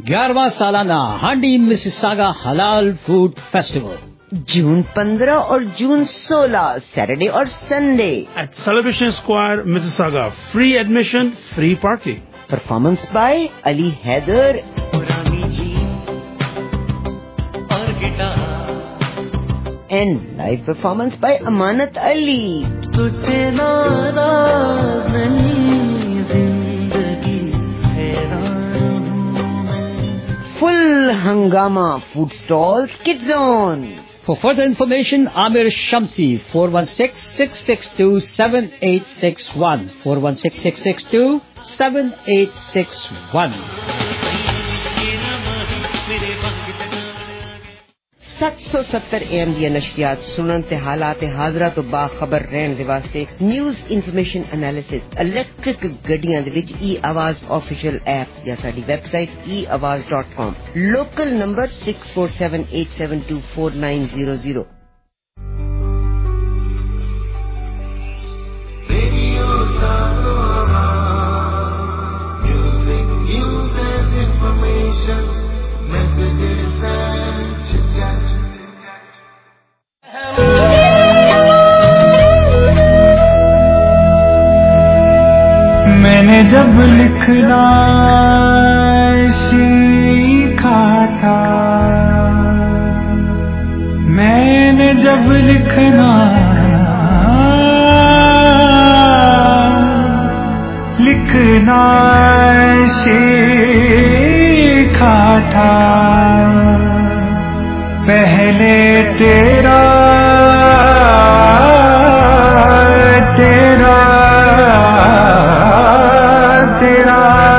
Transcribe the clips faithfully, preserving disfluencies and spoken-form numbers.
ग्यारहवां सालाना हांडी मिसिसागा हलाल फूड फेस्टिवल जून पंद्रह और जून सोलह सैटरडे और Sunday at Celebration Square, Mississauga. Free admission, free parking. Performance by Ali Haider and live performance by Amanat Ali. Full hangama food stalls, Kid Zone. For further information, Amir Shamsi, four one six, six six two, seven eight six one, four one six, six six two, seven eight six one. सात सौ सत्तर am the नशरियात सुनन ते हालात हाजरा तो बाखबर रहन दे वास्ते news information analysis electric गड्डियां दे विच ई आवाज ऑफिशियल ऐप या साडी website E Awaaz dot com local number six four seven eight seven two four nine zero zero. Music, news and information, messages and chit-chat. मैंने जब लिखना सीखा था, मैंने जब लिखना लिखना सीखा था, पहले तेरा तेरा तेरा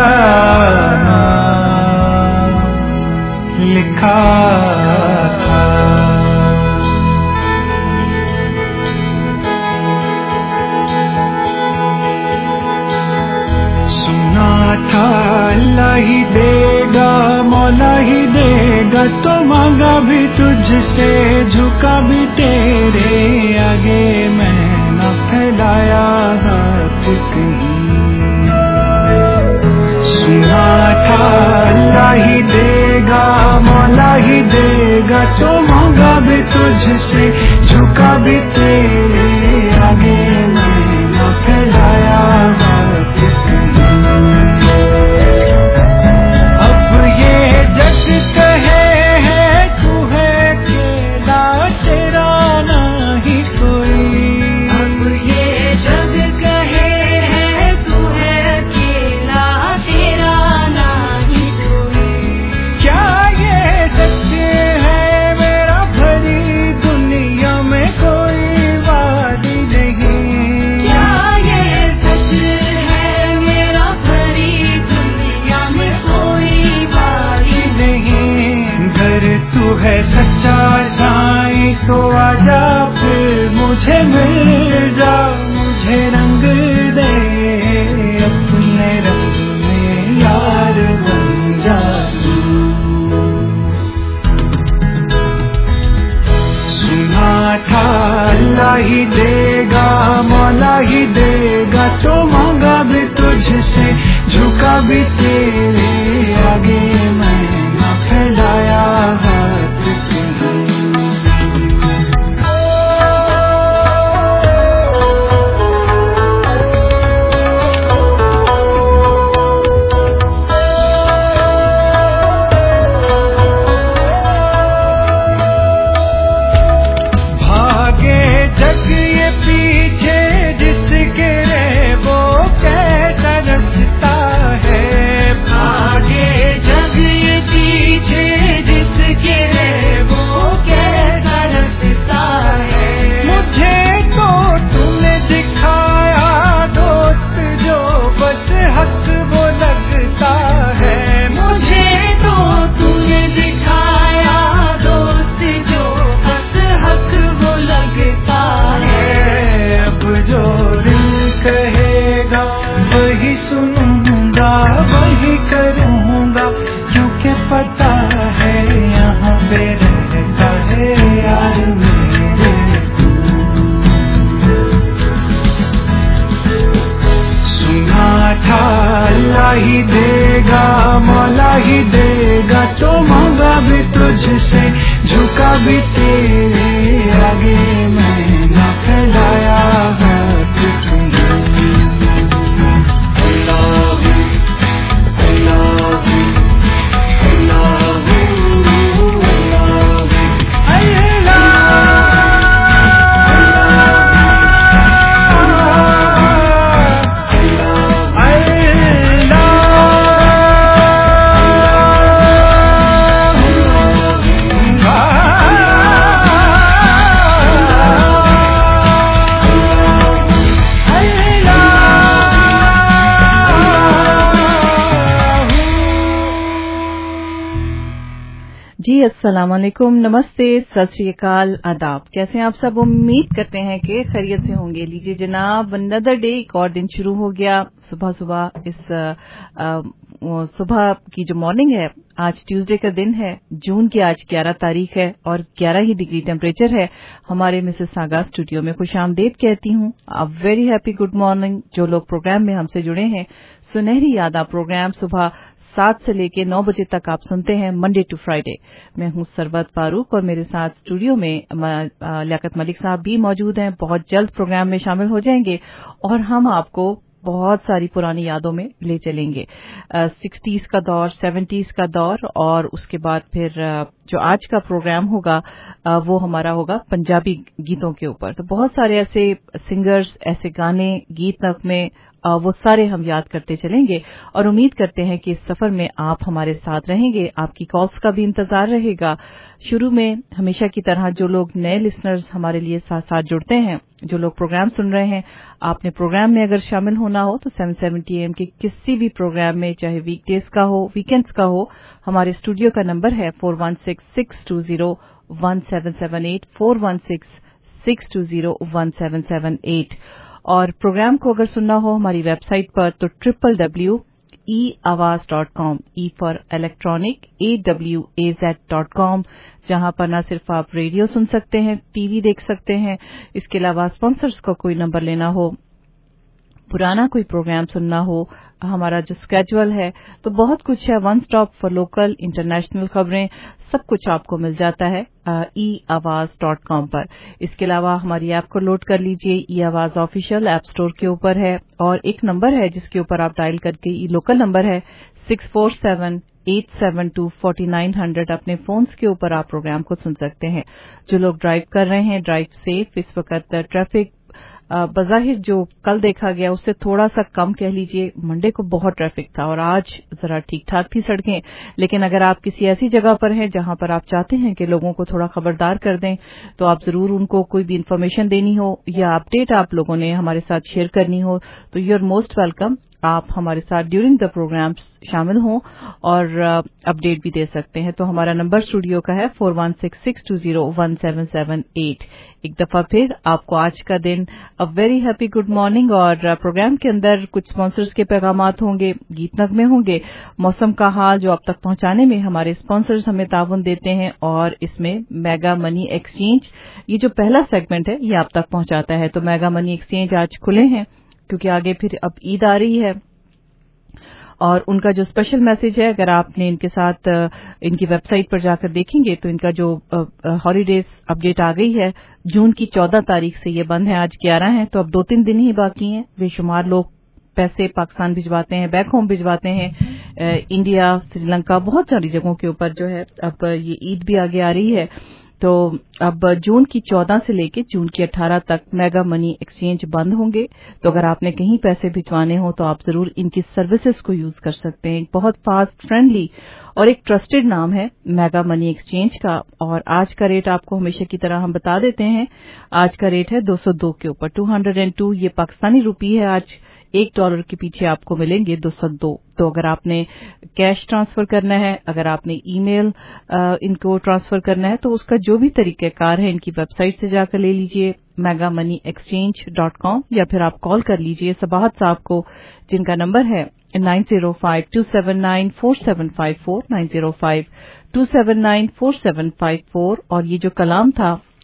नाम लिखा था. सुना था अल्लाह ही देगा मौला ही देगा, तो मांगा भी तुझसे झुका भी तेरे आगे, मैं न फैलाया हाथ कहीं. सुना था अल्लाह ही देगा मौला ही देगा, तो मांगा भी तुझसे झुका भी तेरे आगे, मैं न फैलाया हाथ कहीं. अब ये जग कहे है तू है अकेला, तेरा नहीं कोई. अब ये जग कहे है तू है अकेला, तेरा नहीं कोई. क्या ये सच है मेरा भरी दुनिया में कोई वादी नहीं. क्या ये सच है मेरा भरी दुनिया में कोई वाली नहीं. घर तू है सच्चा साईं तो आजा फिर मुझे मिल जा, मुझे रंग दे अपने रंग में यार बन जा तू. सुना था अल्लाह ही देगा मौला ही देगा, तो मांगा भी तुझसे झुका भी तेरे आगे, मैं न फैलाया हाथ कहीं. भागे जग ये पीछे जिसके रे वो कैसा रास्ता है. भागे जग तो मांगा भी तुझसे, झुका भी तेरे आगे, मैं न फैलाया हाथ तुम्हें। I love you, I love you, I love you, I love you, I जी अस्सलाम वालेकुम, नमस्ते, सत श्री अकाल, आदाब। कैसे हैं आप सब? उम्मीद करते हैं कि खैरियत से होंगे। लीजिए जनाब, अनदर डे, एक और दिन शुरू हो गया। सुबह सुबह इस आ, सुबह की जो मॉर्निंग है, आज ट्यूसडे का दिन है, जून की आज ग्यारह तारीख है और ग्यारह ही डिग्री टेम्परेचर है। हमारे मिसेस सागा स्टूडियो में खुशामदीद कहती हूँ। A very happy good morning. जो लोग प्रोग्राम में हमसे जुड़े हैं, सुनहरी यादा प्रोग्राम सुबह सात से लेके नौ बजे तक आप सुनते हैं, मंडे टू फ्राइडे। मैं हूं सरवत फारूक और मेरे साथ स्टूडियो में लियाकत मलिक साहब भी मौजूद हैं। बहुत जल्द प्रोग्राम में शामिल हो जाएंगे और हम आपको बहुत सारी पुरानी यादों में ले चलेंगे। सिक्सटीज का दौर, सेवेंटीज का दौर, और उसके बाद फिर जो आज का प्रोग्राम होगा वो हमारा होगा पंजाबी गीतों के ऊपर। तो बहुत सारे ऐसे सिंगर्स, ऐसे गाने, गीत नगमे, वो सारे हम याद करते चलेंगे और उम्मीद करते हैं कि इस सफर में आप हमारे साथ रहेंगे। आपकी कॉल्स का भी इंतजार रहेगा। शुरू में हमेशा की तरह जो लोग नए लिसनर्स हमारे लिए साथ साथ जुड़ते हैं, जो लोग प्रोग्राम सुन रहे हैं, आपने प्रोग्राम में अगर शामिल होना हो तो सेवन सेवेंटी एम के किसी भी प्रोग्राम में, चाहे वीकडेज का हो, वीकेंड्स का हो, हमारे स्टूडियो का नंबर है four one six six two zero one seven seven eight, four one six six two zero one seven seven eight. और प्रोग्राम को अगर सुनना हो हमारी वेबसाइट पर तो triple W E Awaaz dot com, E for electronic, A W A Z dot com, जहां पर न सिर्फ आप रेडियो सुन सकते हैं, टीवी देख सकते हैं, इसके अलावा स्पॉन्सर्स का कोई नंबर लेना हो, पुराना कोई प्रोग्राम सुनना हो, हमारा जो स्केजुअल है, तो बहुत कुछ है। One stop for local international खबरें, सब कुछ आपको मिल जाता है ई आवाज डॉट कॉम पर। इसके अलावा हमारी ऐप को लोड कर लीजिए। ई आवाज ऑफिशियल ऐप स्टोर के ऊपर है और एक नंबर है जिसके ऊपर आप डायल करके, ई लोकल नंबर है six four seven eight seven two forty nine hundred, अपने फोन्स के ऊपर आप प्रोग्राम को सुन सकते हैं। जो लोग ड्राइव कर रहे हैं, ड्राइव सेफ। इस वक्त ट्रैफिक बज़ाहिर जो कल देखा गया उससे थोड़ा सा कम कह लीजिए। मंडे को बहुत ट्रैफिक था और आज जरा ठीक ठाक थी सड़कें। लेकिन अगर आप किसी ऐसी जगह पर हैं जहां पर आप चाहते हैं कि लोगों को थोड़ा खबरदार कर दें, तो आप जरूर उनको कोई भी इन्फॉर्मेशन देनी हो या अपडेट आप लोगों ने हमारे साथ शेयर करनी हो, तो यू आर मोस्ट वेलकम। आप हमारे साथ ड्यूरिंग द प्रोग्राम शामिल हों और अपडेट भी दे सकते हैं। तो हमारा नंबर स्टूडियो का है four one six six two zero one seven seven eight. एक दफा फिर आपको आज का दिन a very happy good morning. और प्रोग्राम के अंदर कुछ स्पॉन्सर्स के पैगामात होंगे, गीत नगमे होंगे, मौसम का हाल जो आप तक पहुंचाने में हमारे स्पॉन्सर्स हमें ताउन देते हैं, और इसमें मेगा मनी एक्सचेंज, ये जो पहला सेगमेंट है, ये आप तक पहुंचाता है। तो मेगा मनी एक्सचेंज आज खुले हैं क्योंकि आगे फिर अब ईद आ रही है और उनका जो स्पेशल मैसेज है, अगर आपने इनके साथ इनकी वेबसाइट पर जाकर देखेंगे तो इनका जो हॉलीडेज अपडेट आ गई है, जून की चौदह तारीख से ये बंद है, आज ग्यारह है, तो अब दो तीन दिन ही बाकी हैं। बेशुमार लोग पैसे पाकिस्तान भिजवाते हैं, बैक होम भिजवाते हैं, इंडिया, श्रीलंका, बहुत सारी जगहों के ऊपर जो है अब ये ईद भी आगे आ रही है। तो अब जून की चौदह से लेके जून की अठारह तक मेगा मनी एक्सचेंज बंद होंगे। तो अगर आपने कहीं पैसे भिजवाने हो तो आप जरूर इनकी सर्विसेज को यूज कर सकते हैं। बहुत फास्ट, फ्रेंडली और एक ट्रस्टेड नाम है मेगा मनी एक्सचेंज का। और आज का रेट आपको हमेशा की तरह हम बता देते हैं। आज का रेट है दो सौ दो के ऊपर, टू हंड्रेड टू। ये पाकिस्तानी रुपी है। आज एक डॉलर के पीछे आपको मिलेंगे दो सौ दो। तो अगर आपने कैश ट्रांसफर करना है, अगर आपने ईमेल इनको ट्रांसफर करना है, तो उसका जो भी तरीकेकार है इनकी वेबसाइट से जाकर ले लीजिए, mega money exchange dot com, या फिर आप कॉल कर लीजिए सबाहत साहब को, जिनका नंबर है nine zero five two seven nine four seven five four, nine zero five two seven nine four seven five four. और ये जो कलाम था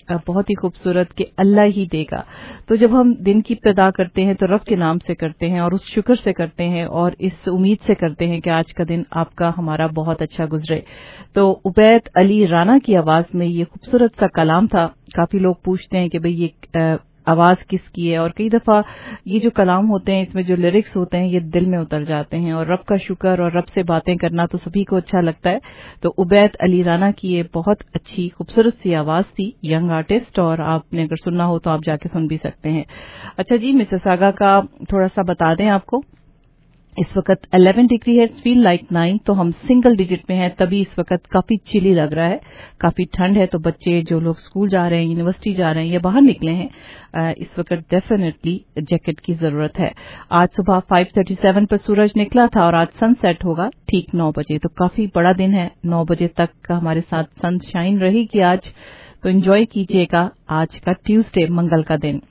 बहुत ही खूबसूरत कि अल्लाह ही देगा। तो जब हम दिन की इब्तिदा करते हैं तो रब के नाम से करते हैं और उस शुक्र से करते हैं और इस उम्मीद से करते हैं कि आज का दिन आपका हमारा बहुत अच्छा गुजरे। तो उबैद अली राना की आवाज में ये खूबसूरत सा कलाम था। काफी लोग पूछते हैं कि भाई ये आवाज किसकी है, और कई दफा ये जो कलाम होते हैं इसमें जो लिरिक्स होते हैं ये दिल में उतर जाते हैं, और रब का शुक्र और रब से बातें करना तो सभी को अच्छा लगता है। तो उबैद अली राना की ये बहुत अच्छी खूबसूरत सी आवाज थी, यंग आर्टिस्ट, और आपने अगर सुनना हो तो आप जाके सुन भी सकते हैं। अच्छा जी, मिसिसागा का थोड़ा सा बता दें आपको, इस वक्त ग्यारह डिग्री है, फील लाइक नाइन, तो हम सिंगल डिजिट में हैं, तभी इस वक्त काफी चिली लग रहा है, काफी ठंड है। तो बच्चे जो लोग स्कूल जा रहे हैं, यूनिवर्सिटी जा रहे हैं या बाहर निकले हैं, इस वक्त डेफिनेटली जैकेट की जरूरत है। आज सुबह पाँच सैंतीस पर सूरज निकला था और आज सनसेट होगा ठीक नौ बजे, तो काफी बड़ा दिन है। नौ बजे तक हमारे साथ सनशाइन रहेगी आज, तो एंजॉय कीजिएगा आज का ट्यूसडे, मंगल का दिन।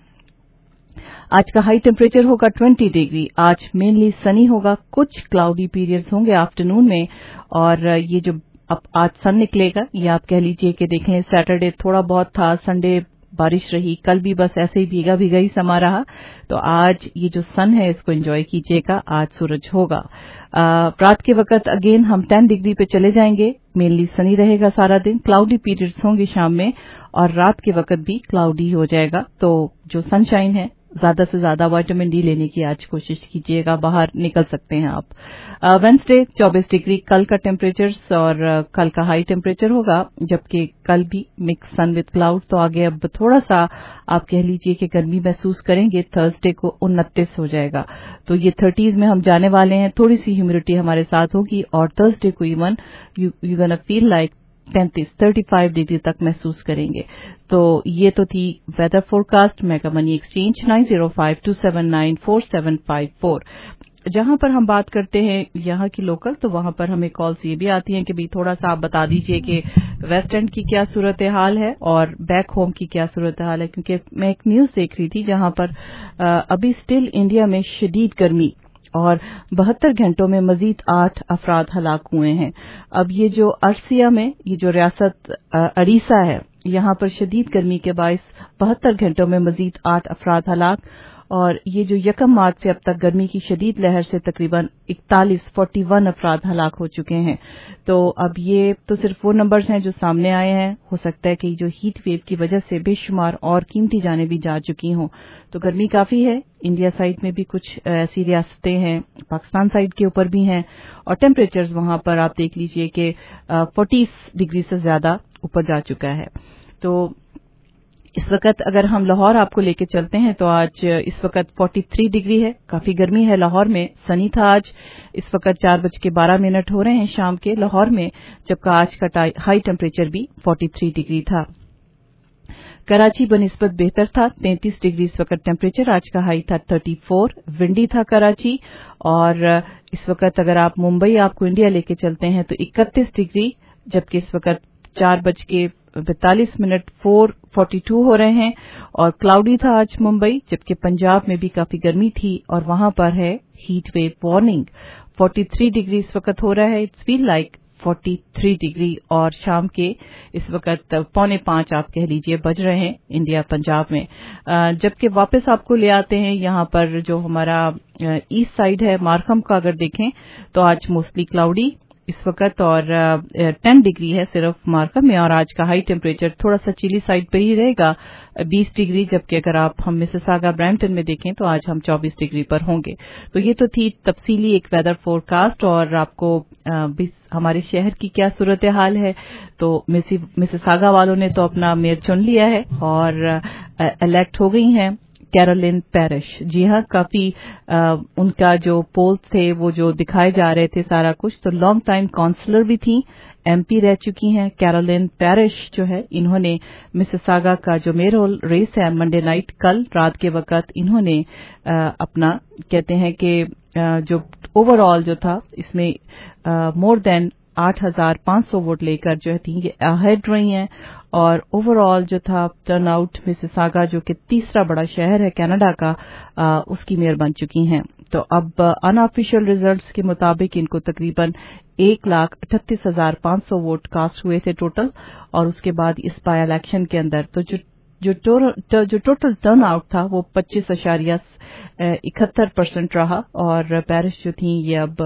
आज का हाई टेम्परेचर होगा बीस डिग्री। आज मेनली सनी होगा, कुछ क्लाउडी पीरियड्स होंगे आफ्टरनून में, और ये जो अब आज सन निकलेगा ये आप कह लीजिए कि देखें सैटरडे थोड़ा बहुत था, संडे बारिश रही, कल भी बस ऐसे ही भीगा भीगा ही समा रहा। तो आज ये जो सन है इसको एंजॉय कीजिएगा, आज सूरज होगा। रात के वक्त अगेन हम दस डिग्री पे चले जाएंगे, मेनली सनी रहेगा सारा दिन, क्लाउडी पीरियड्स होंगे शाम में, और रात के वक्त भी क्लाउडी हो जाएगा। तो जो सनशाइन है, ज्यादा से ज्यादा विटामिन डी लेने की आज कोशिश कीजिएगा, बाहर निकल सकते हैं आप। वेडनेसडे चौबीस डिग्री कल का टेम्परेचर, और uh, कल का हाई टेम्परेचर होगा, जबकि कल भी मिक्स सन विद क्लाउड। तो आगे अब थोड़ा सा आप कह लीजिए कि गर्मी महसूस करेंगे, थर्सडे को उनतीस हो जाएगा, तो ये थर्टीज में हम जाने वाले हैं। थोड़ी सी ह्यूमिडिटी हमारे साथ होगी, और थर्सडे को even you you gonna feel like पैंतीस पैंतीस डिग्री तक महसूस करेंगे। तो ये तो थी weather forecast. Mega money exchange nine zero five two seven nine four seven five four, जहां पर हम बात करते हैं यहाँ की लोकल, तो वहां पर हमें कॉल्स ये भी आती हैं कि भाई थोड़ा सा आप बता दीजिए कि वेस्ट एंड की क्या सूरत हाल है और बैक होम की क्या सूरत हाल है, क्योंकि मैं एक न्यूज देख रही थी जहां पर अभी स्टिल इंडिया में शदीद गर्मी, और बहत्तर घंटों में मजीद आठ अफराद हलाक हुए हैं। अब ये जो अर्सिया में, ये जो रियासत अरीसा है, यहाँ पर शदीद गर्मी के बायस बहत्तर घंटों में मजीद आठ अफराद हलाक, और ये जो यकम मार्च से अब तक गर्मी की शदीद लहर से तकरीबन इकतालीस इकतालीस अफराद हलाक हो चुके हैं। तो अब ये तो सिर्फ वो नंबर्स हैं जो सामने आए हैं, हो सकता है कि जो हीट वेव की वजह से बेशुमार और कीमती जानें भी जा चुकी हों। तो गर्मी काफी है, इंडिया साइड में भी कुछ ऐसी रियासतें हैं, पाकिस्तान साइड के ऊपर भी हैं, और टेम्परेचर्स वहां पर आप देख लीजिए कि चालीस डिग्री से ज्यादा ऊपर जा चुका है। तो इस वक्त अगर हम लाहौर आपको लेके चलते हैं तो आज इस वक्त तैंतालीस डिग्री है, काफी गर्मी है लाहौर में, सनी था आज। इस वक्त चार बज के बारह मिनट हो रहे हैं शाम के लाहौर में, जबकि आज का हाई टेम्परेचर भी तैंतालीस डिग्री था। कराची बनिस्बत बेहतर था, तैंतीस डिग्री इस वक्त टेम्परेचर, आज का हाई था चौंतीस, विंडी था कराची। और इस वक्त अगर आप मुंबई आपको इंडिया लेके चलते हैं तो इकतीस डिग्री, जबकि इस वक्त चार बज के बैतालीस मिनट फोर फोर्टी टू हो रहे हैं, और क्लाउडी था आज मुंबई, जबकि पंजाब में भी काफी गर्मी थी और वहां पर है हीट वेव वार्निंग। तैंतालीस डिग्री इस वक्त हो रहा है, इट्स फील लाइक तैंतालीस डिग्री, और शाम के इस वक्त पौने पांच आप कह लीजिए बज रहे हैं इंडिया पंजाब में। जबकि वापस आपको ले आते हैं यहाँ पर जो हमारा ईस्ट साइड है, मार्कम का अगर देखें तो आज मोस्टली क्लाउडी इस वक्त, और दस डिग्री है सिर्फ मार्कम में, और आज का हाई टेम्परेचर थोड़ा सा चिली साइड पे ही रहेगा, बीस डिग्री, जबकि अगर आप हम मिसिसागा ब्रैम्पटन में देखें तो आज हम चौबीस डिग्री पर होंगे। तो ये तो थी तफसीली एक वेदर फोरकास्ट, और आपको हमारे शहर की क्या सूरत हाल है। तो मिसिसागा वालों ने तो अपना मेयर चुन लिया है और इलेक्ट हो गई हैं कैरोलिन पैरिश। जी हाँ, काफी आ, उनका जो पोल्स थे वो जो दिखाए जा रहे थे सारा कुछ, तो लॉन्ग टाइम काउंसलर भी थी, एमपी रह चुकी हैं कैरोलिन पैरिश जो है। इन्होंने मिसिसागा का जो मेयरल रेस है मंडे नाइट कल रात के वक्त इन्होंने आ, अपना कहते हैं कि जो ओवरऑल जो था इसमें मोर देन आठ हजार पांच सौ वोट लेकर जो है थी ये अहेड रही हैं, और ओवरऑल जो था टर्नआउट मिसिसागा जो कि तीसरा बड़ा शहर है कनाडा का, आ, उसकी मेयर बन चुकी हैं। तो अब अनऑफिशियल रिजल्ट्स के मुताबिक इनको तकरीबन एक लाख अठतीस हजार पांच सौ वोट कास्ट हुए थे टोटल, और उसके बाद इस बाय इलेक्शन के अंदर तो जो जो टोटल जो टोटल टर्न आउट था वो पच्चीस अशारिया इकहत्तर परसेंट रहा, और पैरिश जो थी ये अब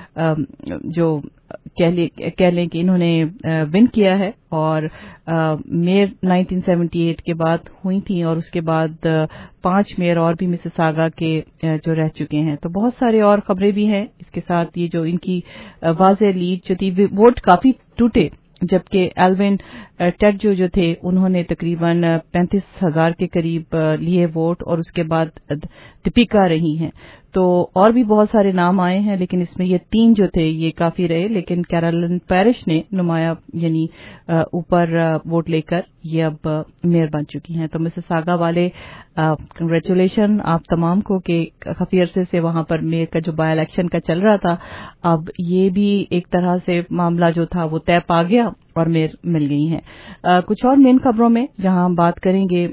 जो कह ले कह लें कि इन्होंने विन किया है, और मेयर नाइनटीन सेवेंटी एट के बाद हुई थी, और उसके बाद पांच मेयर और भी मिसिसागा के जो रह चुके हैं। तो बहुत सारे और खबरें भी हैं इसके साथ। ये जो इनकी वाज़ेह लीड जो थी, वोट काफी टूटे, जबकि एल्विन टेडजो जो थे उन्होंने तकरीबन पैंतीस हजार के करीब लिए वोट, और उसके बाद दीपिका रही हैं। तो और भी बहुत सारे नाम आए हैं, लेकिन इसमें ये तीन जो थे ये काफी रहे। लेकिन कैरोलिन पैरिश ने नुमाया यानी ऊपर वोट लेकर ये अब मेयर बन चुकी हैं। तो मिसिसागा वाले कंग्रेचुलेशन आप तमाम को कि काफी अरसे से वहां पर मेयर का जो बाय इलेक्शन का चल रहा था, अब ये भी एक तरह से मामला जो था वो तय पा गया और मेयर मिल गई हैं। कुछ और मेन खबरों में जहां हम बात करेंगे,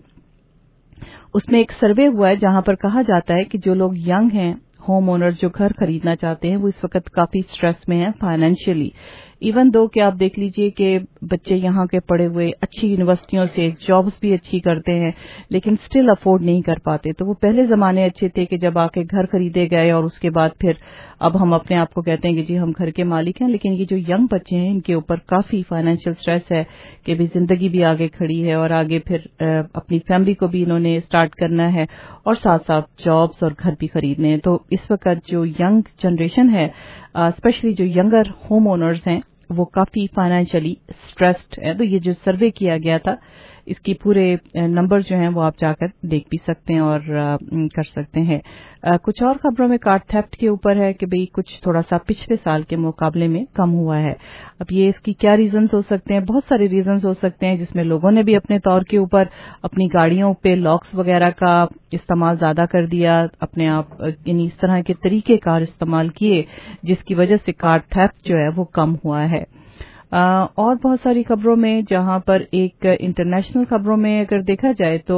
उसमें एक सर्वे हुआ है जहां पर कहा जाता है कि जो लोग यंग हैं, होम ओनर जो घर खरीदना चाहते हैं, वो इस वक्त काफी स्ट्रेस में हैं फाइनेंशियली। इवन दो कि आप देख लीजिए कि बच्चे यहाँ के पढ़े हुए अच्छी यूनिवर्सिटियों से जॉब्स भी अच्छी करते हैं, लेकिन स्टिल अफोर्ड नहीं कर पाते। तो वो पहले जमाने अच्छे थे कि जब आके घर खरीदे गए, और उसके बाद फिर अब हम अपने आप को कहते हैं कि जी हम घर के मालिक हैं। लेकिन ये जो यंग बच्चे हैं, इनके ऊपर काफी फाइनेंशियल स्ट्रेस है कि भी जिंदगी भी आगे खड़ी है, और आगे फिर अपनी फैमिली को भी इन्होंने स्टार्ट करना है, और साथ साथ जॉब्स और घर भी खरीदने हैं। तो इस वक्त जो यंग जनरेशन है, स्पेशली जो यंगर होम ओनर्स हैं, वो काफी फाइनेंशियली स्ट्रेस्ड है। तो ये जो सर्वे किया गया था, इसकी पूरे नंबर जो हैं वो आप जाकर देख भी सकते हैं और कर सकते हैं। कुछ और खबरों में कार्ड थेफ्ट के ऊपर है कि भाई कुछ थोड़ा सा पिछले साल के मुकाबले में कम हुआ है। अब ये इसकी क्या रीजंस हो सकते हैं? बहुत सारे रीजंस हो सकते हैं, जिसमें लोगों ने भी अपने तौर के ऊपर अपनी गाड़ियों पे लॉक्स वगैरह का इस्तेमाल ज्यादा कर दिया, अपने आप यानी इस तरह के तरीके कार इस्तेमाल किए, जिसकी वजह से कार्ड थेफ्ट जो है वो कम हुआ है। आ, और बहुत सारी खबरों में, जहां पर एक इंटरनेशनल खबरों में अगर देखा जाए तो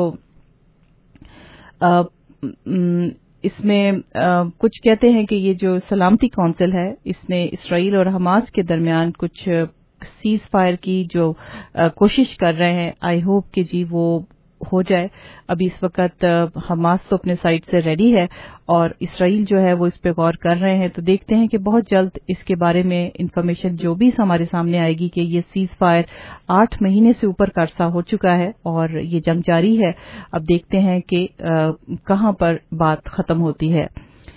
आ, इसमें आ, कुछ कहते हैं कि ये जो सलामती काउंसिल है, इसने इसराइल और हमास के दरमियान कुछ सीज फायर की जो आ, कोशिश कर रहे हैं। आई होप कि जी वो हो जाए। अभी इस वक्त हमास तो अपने साइड से रेडी है, और इसराइल जो है वो इस पे गौर कर रहे हैं। तो देखते हैं कि बहुत जल्द इसके बारे में इंफॉर्मेशन जो भी हमारे सामने आएगी कि ये सीज फायर आठ महीने से ऊपर का अरसा हो चुका है और ये जंग जारी है। अब देखते हैं कि कहां पर बात खत्म होती है।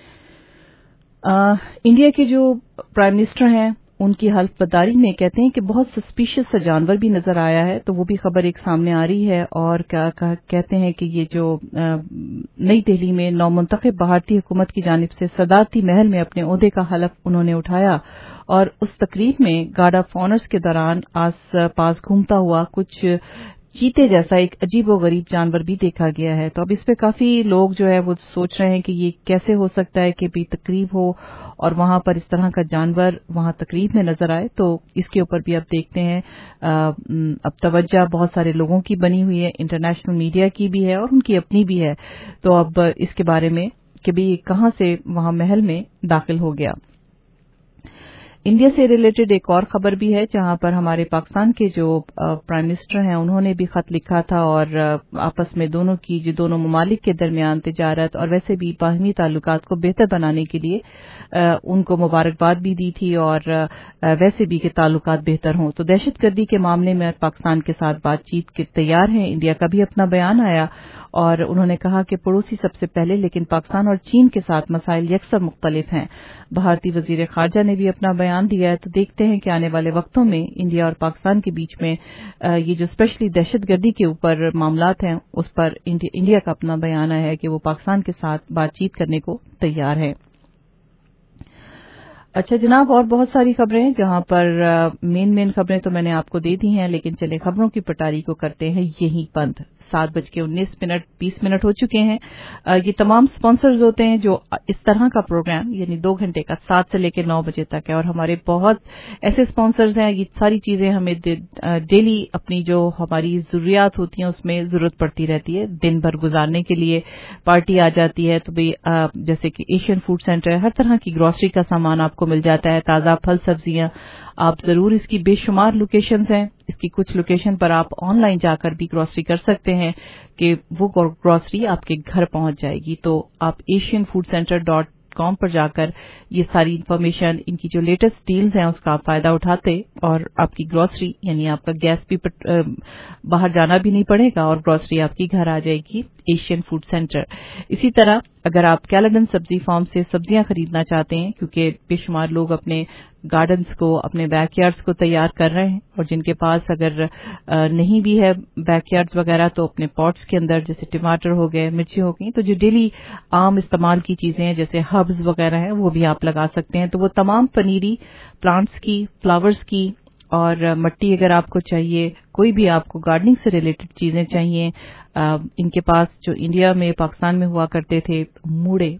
आ, इंडिया के जो प्राइम मिनिस्टर हैं, उनकी हल्फबर्दारी में कहते हैं कि बहुत सस्पिशियस सा जानवर भी नजर आया है। तो वो भी खबर एक सामने आ रही है, और क्या कहते हैं कि ये जो नई दिल्ली में नौमुंतखब भारतीय हुकूमत की जानिब से सदारती महल में अपने ओहदे का हलफ उन्होंने उठाया, और उस तकरीब में गार्ड ऑफ ऑनर्स के दौरान आस पास घूमता हुआ कुछ चीते जैसा एक अजीबोगरीब जानवर भी देखा गया है। तो अब इस पे काफी लोग जो है वो सोच रहे हैं कि ये कैसे हो सकता है कि भी तकरीब हो और वहां पर इस तरह का जानवर वहां तकरीब में नजर आए। तो इसके ऊपर भी अब देखते हैं। अब तवज्जो बहुत सारे लोगों की बनी हुई है, इंटरनेशनल मीडिया की भी है और उनकी अपनी भी है। तो अब इसके बारे में कि भी कहां से वहां महल में दाखिल हो गया। इंडिया से रिलेटेड एक और खबर भी है, जहां पर हमारे पाकिस्तान के जो प्राइम मिनिस्टर हैं, उन्होंने भी खत लिखा था और आपस में दोनों की जो दोनों ममालिक के दरमियान तिजारत और वैसे भी बाहमी ताल्लुकात को बेहतर बनाने के लिए उनको मुबारकबाद भी दी थी, और वैसे भी के ताल्लुकात बेहतर हों। तो दहशतगर्दी के मामले में पाकिस्तान के साथ बातचीत के तैयार हैं। इंडिया का भी अपना बयान आया और उन्होंने कहा कि पड़ोसी सबसे पहले, लेकिन पाकिस्तान और चीन के साथ मसाइल यकसर मुख्तलिफ हैं। भारतीय वजीर खारजा ने भी अपना बयान दिया है। तो देखते हैं कि आने वाले वक्तों में इंडिया और पाकिस्तान के बीच में ये जो स्पेशली दहशतगर्दी के ऊपर मामलात हैं, उस पर इंडिया का अपना बयान आया है कि वो पाकिस्तान के साथ बातचीत करने को तैयार है। अच्छा जनाब, और बहुत सारी खबरें हैं जहां पर मेन मेन खबरें तो मैंने आपको दे दी हैं, लेकिन चले खबरों की पटारी को करते हैं यही बंद। सात बज के उन्नीस मिनट बीस मिनट हो चुके हैं। ये तमाम स्पॉन्सर्स होते हैं जो इस तरह का प्रोग्राम यानी दो घंटे का सात से लेकर नौ बजे तक है, और हमारे बहुत ऐसे स्पॉन्सर्स हैं। ये सारी चीजें हमें डेली अपनी जो हमारी जरूरियात होती हैं उसमें जरूरत पड़ती रहती है, दिन भर गुजारने के लिए पार्टी आ जाती है। तो भाई जैसे कि एशियन फूड सेंटर, हर तरह की ग्रोसरी का सामान आपको मिल जाता है, ताजा फल सब्जियां। आप जरूर, इसकी बेशुमार लोकेशंस हैं, इसकी कुछ लोकेशन पर आप ऑनलाइन जाकर भी ग्रोसरी कर सकते हैं कि वो ग्रोसरी आपके घर पहुंच जाएगी। तो आप Asian food centre dot com पर जाकर ये सारी इन्फॉर्मेशन, इनकी जो लेटेस्ट डील्स हैं उसका आप फायदा उठाते और आपकी ग्रोसरी यानी आपका गैस भी बाहर जाना भी नहीं पड़ेगा और ग्रोसरी आपकी घर आ जाएगी एशियन फूड सेंटर। इसी तरह अगर आप कैलेडन सब्जी फार्म से सब्जियां खरीदना चाहते हैं, क्योंकि बेशुमार लोग अपने गार्डन्स को, अपने बैकयार्ड्स को तैयार कर रहे हैं, और जिनके पास अगर नहीं भी है बैकयार्ड्स वगैरह तो अपने पॉट्स के अंदर जैसे टमाटर हो गए, मिर्ची हो गई, तो जो डेली आम इस्तेमाल की चीजें हैं जैसे हर्ब्स वगैरह हैं वो भी आप लगा सकते हैं। तो वो तमाम पनीरी प्लांट्स की, फ्लावर्स की और मिट्टी अगर आपको चाहिए, कोई भी आपको गार्डनिंग से रिलेटेड चीजें चाहिए, आ, इनके पास जो इंडिया में, पाकिस्तान में हुआ करते थे मूड़े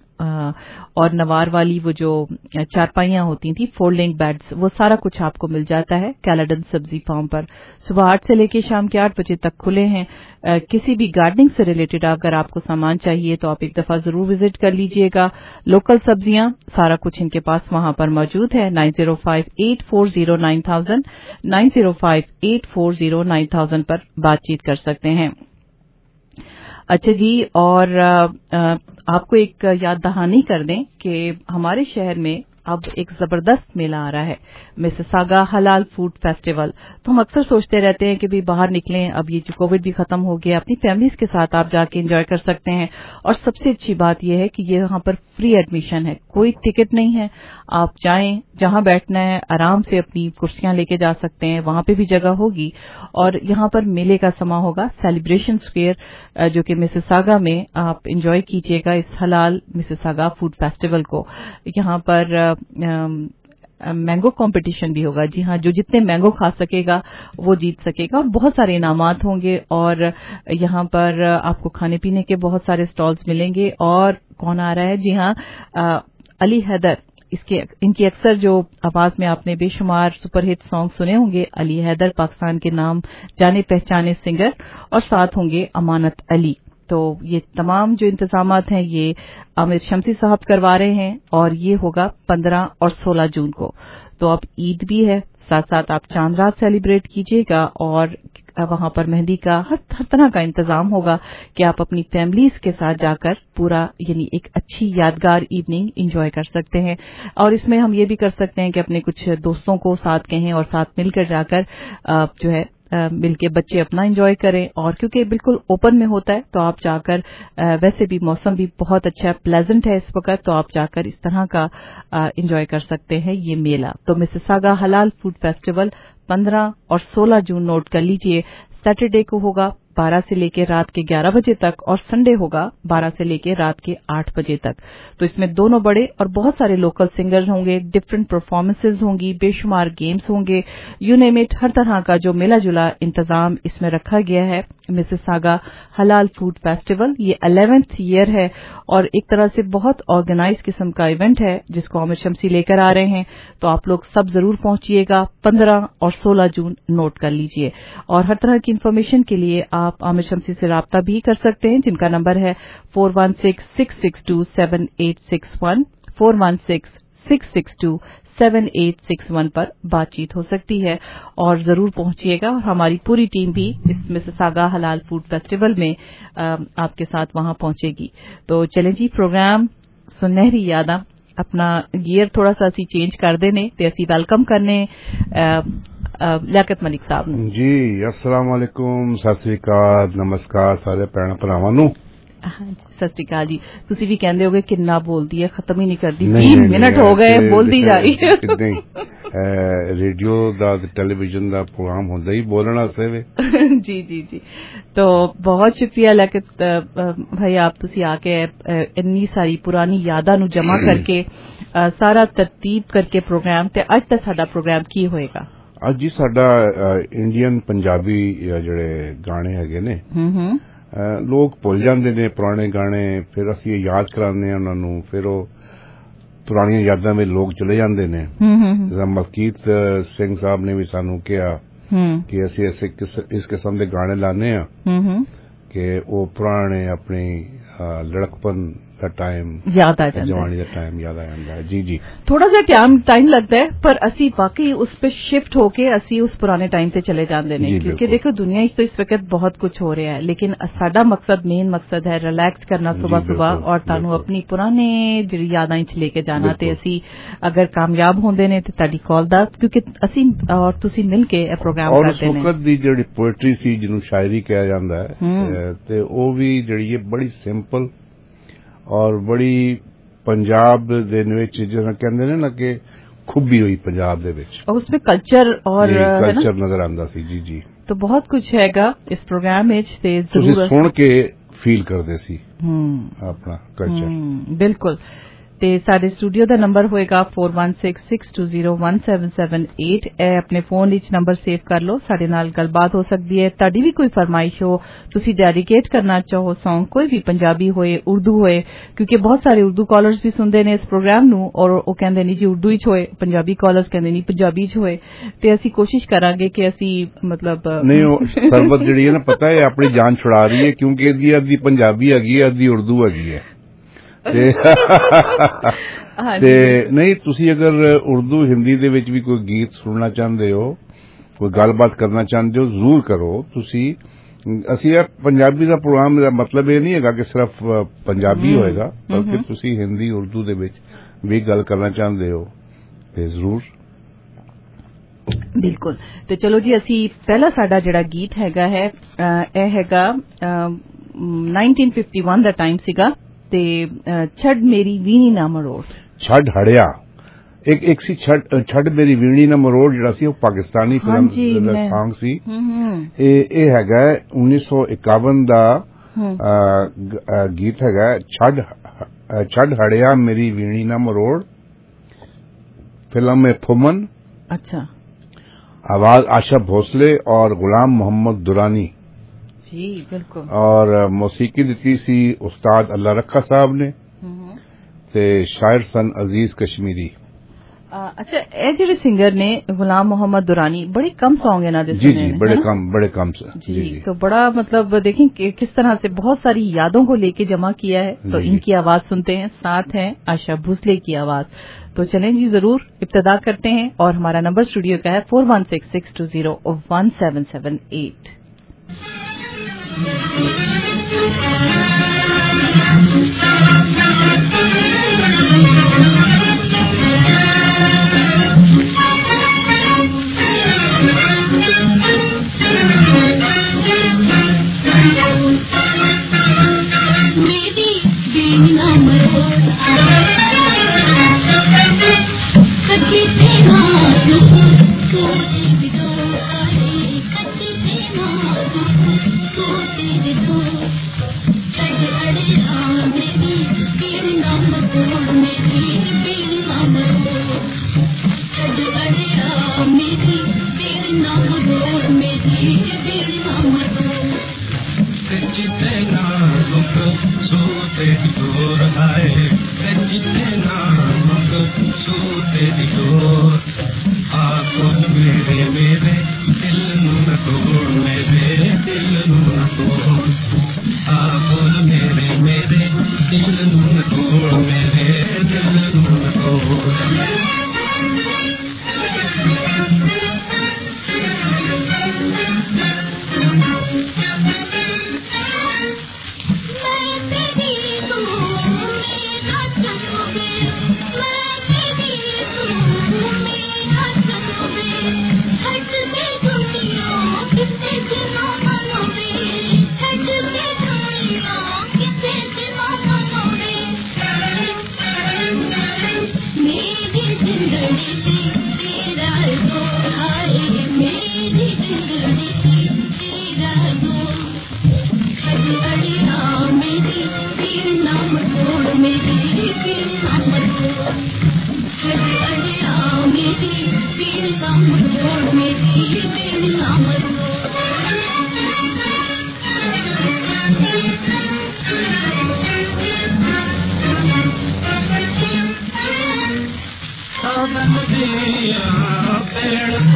और नवार वाली वो जो चारपाइयां होती थी, फोल्डिंग बेड्स, वो सारा कुछ आपको मिल जाता है कैलेडन सब्जी फार्म पर। सुबह आठ से लेकर शाम के आठ बजे तक खुले हैं। आ, किसी भी गार्डनिंग से रिलेटेड अगर आपको सामान चाहिए तो आप एक दफा जरूर विजिट कर लीजिएगा। लोकल सब्जियां, सारा कुछ इनके पास वहां पर मौजूद है। Nine zero five eight four zero nine thousand nine zero five eight four zero nine thousand पर बातचीत कर सकते हैं। अच्छा जी, और आ, आ, आपको एक याद दहानी कर दें कि हमारे शहर में अब एक जबरदस्त मेला आ रहा है, मिसिसागा हलाल फूड फेस्टिवल। तो हम अक्सर सोचते रहते हैं कि भी बाहर निकलें, अब ये जो कोविड भी खत्म हो गया, अपनी फैमिलीज के साथ आप जाके एंजॉय कर सकते हैं। और सबसे अच्छी बात यह है कि ये यहाँ पर फ्री एडमिशन है, कोई टिकट नहीं है। आप जाएं, जहां बैठना है आराम से अपनी कुर्सियां लेके जा सकते हैं, वहां पे भी जगह होगी। और यहाँ पर मेले का समा होगा, सेलिब्रेशन स्क्वायर जो कि मिसिसागा में, आप एंजॉय कीजिएगा इस हलाल मिसिसागा फूड फेस्टिवल को। यहाँ पर मैंगो कंपटीशन भी होगा। जी हाँ, जो जितने मैंगो खा सकेगा वो जीत सकेगा, और बहुत सारे इनामात होंगे। और यहाँ पर आपको खाने पीने के बहुत सारे स्टॉल्स मिलेंगे। और कौन आ रहा है? जी हाँ, अली हैदर। इसके इनकी अक्सर जो आवाज में आपने बेशुमार सुपरहिट सॉन्ग सुने होंगे, अली हैदर पाकिस्तान के नाम जाने पहचाने सिंगर, और साथ होंगे अमानत अली। तो ये तमाम जो इंतजामात हैं ये आमिर शम्सी साहब करवा रहे हैं, और ये होगा पंद्रह और सोलह जून को। तो अब ईद भी है, साथ साथ आप चांद रात सेलिब्रेट कीजिएगा, और वहां पर मेहंदी का हर, हर तरह का इंतजाम होगा कि आप अपनी फैमिलीज के साथ जाकर पूरा यानी एक अच्छी यादगार इवनिंग एंजॉय कर सकते हैं। और इसमें हम ये भी कर सकते हैं कि अपने कुछ दोस्तों को साथ कहें और साथ मिलकर जाकर जो है मिलके बच्चे अपना एंजॉय करें। और क्योंकि बिल्कुल ओपन में होता है तो आप जाकर, वैसे भी मौसम भी बहुत अच्छा है, प्लेजेंट है इस वक्त, तो आप जाकर इस तरह का एंजॉय कर सकते हैं ये मेला। तो मिसिसागा हलाल फूड फेस्टिवल पंद्रह और सोलह जून नोट कर लीजिए। सैटरडे को होगा बारह से लेकर रात के ग्यारह बजे तक, और संडे होगा बारह से लेकर रात के आठ बजे तक। तो इसमें दोनों बड़े और बहुत सारे लोकल सिंगर्स होंगे, डिफरेंट परफॉर्मेंसेज होंगी, बेशुमार गेम्स होंगे, यू नेम इट, हर तरह का जो मिला जुला इंतजाम इसमें रखा गया है। मिसिसागा हलाल फूड फेस्टिवल ये इलेवेंथ ईयर है, और एक तरह से बहुत ऑर्गेनाइज किस्म का इवेंट है जिसको आमिर शम्सी लेकर आ रहे हैं। तो आप लोग सब जरूर पहुंचिएगा। पंद्रह और सोलह जून नोट कर लीजिए। और हर तरह की इन्फॉर्मेशन के लिए आप आमिर शम्सी से राब्ता भी कर सकते हैं, जिनका नंबर है four one six six six two seven eight six one, four one six six six two seven eight six one पर बातचीत हो सकती है। और जरूर पहुंचिएगा, और हमारी पूरी टीम भी इस मिसिसागा हलाल फूड फेस्टिवल में आपके साथ वहां पहुंचेगी। तो चलें जी, प्रोग्राम सुनहरी यादा अपना गियर थोड़ा सा असी चेंज कर देने ते असी वेलकम करने लियाकत मलिक साहब ਨੂੰ। जी अस्सलाम वालेकुम, सत श्री अकाल, नमस्कार सारे भैन भरावां ਨੂੰ। सत श्री अकाल जी। तुसी भी कहंदे होगे किन्ना बोलदी है, खत्म ही नहीं करदी, बीस मिनट हो गए बोलदी जा रही है। रेडियो दा टेलीविजन दा प्रोग्राम होंदा ही बोलण वास्ते वे। जी जी जी। तो बहुत शुक्रिया लियाकत भाई, आप तुसी आके इन्नी सारी पुरानी यादां नु जमा करके सारा तरतीब करके प्रोग्राम ते अज तक साडा प्रोग्राम की होएगा। ਅੱਜ ਜੀ ਸਾਡਾ ਇੰਡੀਅਨ ਪੰਜਾਬੀ ਜਿਹੜੇ ਗਾਣੇ ਹੈਗੇ ਨੇ ਲੋਕ ਭੁੱਲ ਜਾਂਦੇ ਨੇ ਪੁਰਾਣੇ ਗਾਣੇ, ਫਿਰ ਅਸੀਂ ਯਾਦ ਕਰਾਉਂਦੇ ਹਾਂ ਉਹਨਾਂ ਨੂੰ, ਫਿਰ ਉਹ ਪੁਰਾਣੀਆਂ ਯਾਦਾਂ ਵਿੱਚ ਲੋਕ ਚਲੇ ਜਾਂਦੇ ਨੇ। ਜਿੱਦਾਂ ਮਲਕੀਤ ਸਿੰਘ ਸਾਹਿਬ ਨੇ ਵੀ ਸਾਨੂੰ ਕਿਹਾ ਕਿ ਅਸੀਂ ਇਸ ਕਿਸਮ ਦੇ ਗਾਣੇ ਲਾਣੇ ਆ ਕਿ ਉਹ ਪੁਰਾਣੇ ਆਪਣੀ ਲੜਕਪਨ ਦਾ ਟਾਈਮ याद आ जाता है, जवानी का टाइम याद आ जाता है। जी जी थोड़ा सा टाइम टाइम लगता है पर असी वाकई उस पे शिफ्ट होके असी उस पुराने टाइम ते चले जाते हैं, क्योंकि देखो दुनिया तो इस वक्त बहुत कुछ हो रहा है, लेकिन साडा मकसद मेन मकसद है रिलैक्स करना सुबह सुबह और तानू अपनी पुराने जिहड़ी यादां च लेके जाना। ते असी अगर कामयाब होंदे ने ते तुहाडी कॉल दा, क्योंकि असी और तुसी मिल के ਇਹ प्रोग्राम करते हैं। और उस वक्त दी जिहड़ी पोएट्री सी जिन्नू शायरी कहा जाता है ते ਉਹ ਵੀ ਜਿਹੜੀ ਹੈ ਬੜੀ ਸਿੰਪਲ ਔਰ ਬੜੀ ਪੰਜਾਬ ਦੇ ਵਿੱਚ ਜਿਹੜਾ ਕਹਿੰਦੇ ਨੇ ਨਾ ਕਿ ਖੂਬੀ ਹੋਈ ਪੰਜਾਬ ਦੇ ਵਿੱਚ, और उसमें कल्चर और कल्चर नजर आंदा सी। जी जी तो बहुत कुछ हैगा इस प्रोग्राम ਵਿੱਚ ਤੇ ਜ਼ਰੂਰ ਸੁਣ ਕੇ ਫੀਲ ਕਰਦੇ ਸੀ ਆਪਣਾ ਕਲਚਰ। ਬਿਲਕੁਲ। ਤੇ ਸਾਡੇ ਸਟੂਡੀਓ ਦਾ ਨੰਬਰ ਹੋਏਗਾ four one six six two zero one seven seven eight। ਇਹ ਆਪਣੇ ਫੋਨ ਵਿੱਚ ਨੰਬਰ ਸੇਵ ਕਰ ਲਓ, ਸਾਡੇ ਨਾਲ ਗੱਲਬਾਤ ਹੋ ਸਕਦੀ ਹੈ। ਤੁਹਾਡੀ ਵੀ ਕੋਈ ਫਰਮਾਇਸ਼ ਹੋ, ਤੁਸੀਂ ਡੈਡੀਕੇਟ ਕਰਨਾ ਚਾਹੋ ਸੌਂਗ, ਕੋਈ ਵੀ ਪੰਜਾਬੀ ਹੋਏ ਉਰਦੂ ਹੋਏ, ਕਿਉਂਕਿ ਬਹੁਤ ਸਾਰੇ ਉਰਦੂ ਕਾਲਰਸ ਵੀ ਸੁਣਦੇ ਨੇ ਇਸ ਪ੍ਰੋਗਰਾਮ ਨੂੰ ਔਰ ਉਹ ਕਹਿੰਦੇ ਨਹੀਂ ਜੀ ਉਰਦੂ ਵਿੱਚ ਹੋਏ, ਪੰਜਾਬੀ ਕਾਲਰਸ ਕਹਿੰਦੇ ਨਹੀਂ ਪੰਜਾਬੀ ਚ ਹੋਏ। ਤੇ ਅਸੀਂ ਕੋਸ਼ਿਸ਼ ਕਰਾਂਗੇ ਕਿ ਅਸੀਂ ਮਤਲਬ ਨਹੀਂ ਉਹ ਸਰਬਤ ਜਿਹੜੀ ਹੈ ਨਾ ਪਤਾ ਹੈ ਆਪਣੀ ਜਾਨ ਛੁਡਾ ਰਹੀ ਹੈ, ਕਿਉਂਕਿ ਇਹਦੀ ਅੱਧੀ ਪੰਜਾਬੀ ਹੈਗੀ ਹੈ ਅੱਧੀ ਉਰਦੂ ਹੈਗੀ ਹੈ। ਤੇ ਨਹੀਂ ਤੁਸੀਂ ਅਗਰ ਉਰਦੂ ਹਿੰਦੀ ਦੇ ਵਿੱਚ ਵੀ ਕੋਈ ਗੀਤ ਸੁਣਨਾ ਚਾਹੁੰਦੇ ਹੋ, ਕੋਈ ਗੱਲਬਾਤ ਕਰਨਾ ਚਾਹੁੰਦੇ ਹੋ, ਜ਼ਰੂਰ ਕਰੋ ਤੁਸੀਂ। ਅਸੀਂ ਇਹ ਪੰਜਾਬੀ ਦਾ ਪ੍ਰੋਗਰਾਮ ਦਾ ਮਤਲਬ ਇਹ ਨਹੀਂ ਹੈਗਾ ਕਿ ਸਿਰਫ ਪੰਜਾਬੀ ਹੋਏਗਾ, ਬਲਕਿ ਤੁਸੀਂ ਹਿੰਦੀ ਉਰਦੂ ਦੇ ਵਿੱਚ ਵੀ ਗੱਲ ਕਰਨਾ ਚਾਹੁੰਦੇ ਹੋ ਤੇ ਜ਼ਰੂਰ। ਬਿਲਕੁਲ। ਤੇ ਚਲੋ ਜੀ ਅਸੀਂ ਪਹਿਲਾ ਸਾਡਾ ਜਿਹੜਾ ਗੀਤ ਹੈਗਾ ਹੈ ਇਹ ਹੈਗਾ nineteen fifty-one ਦਾ ਟਾਈਮ ਸੀਗਾ ਤੇ ਛੱਡ ਮੇਰੀ ਵੀਣੀ ਨਾ ਮਰੋੜ। ਛੱਡ ਹੜਿਆ ਇੱਕ ਇੱਕ ਸੀ ਛੱਡ ਛੱਡ ਮੇਰੀ ਵੀਣੀ ਨਾ ਮਰੋੜ ਜਿਹੜਾ ਸੀ ਉਹ ਪਾਕਿਸਤਾਨੀ ਫਿਲਮ ਦਾ ਸੌਂਗ ਸੀ। ਇਹ ਇਹ ਹੈਗਾ उन्नीस सौ इक्यावन ਦਾ ਗੀਤ ਹੈਗਾ ਛੱਡ ਛੱਡ ਹੜਿਆ ਮੇਰੀ ਵੀਣੀ ਨਾ ਮਰੋੜ, फिल्म में फुमन। अच्छा। आवाज आशा भोसले और गुलाम मोहम्मद दुरानी जी बिल्कुल। और मौसीकी दी सी उस्ताद अल्लाह रखा साहब ने ते शायर सन अजीज कश्मीरी। अच्छा ਇਹ ਜਿਹੜੇ ਸਿੰਗਰ ਨੇ गुलाम मोहम्मद दुरानी बड़े कम सॉन्ग है ना जी जी बड़े कम बड़े कम से जी, जी तो बड़ा मतलब देखें कि किस तरह से बहुत सारी यादों को लेके जमा किया है। तो इनकी आवाज सुनते हैं, साथ है आशा भोसले की आवाज। तो चलें जी जरूर इब्तदा करते हैं और हमारा नंबर स्टूडियो का है four one six six two zero one seven seven eight। Thank you.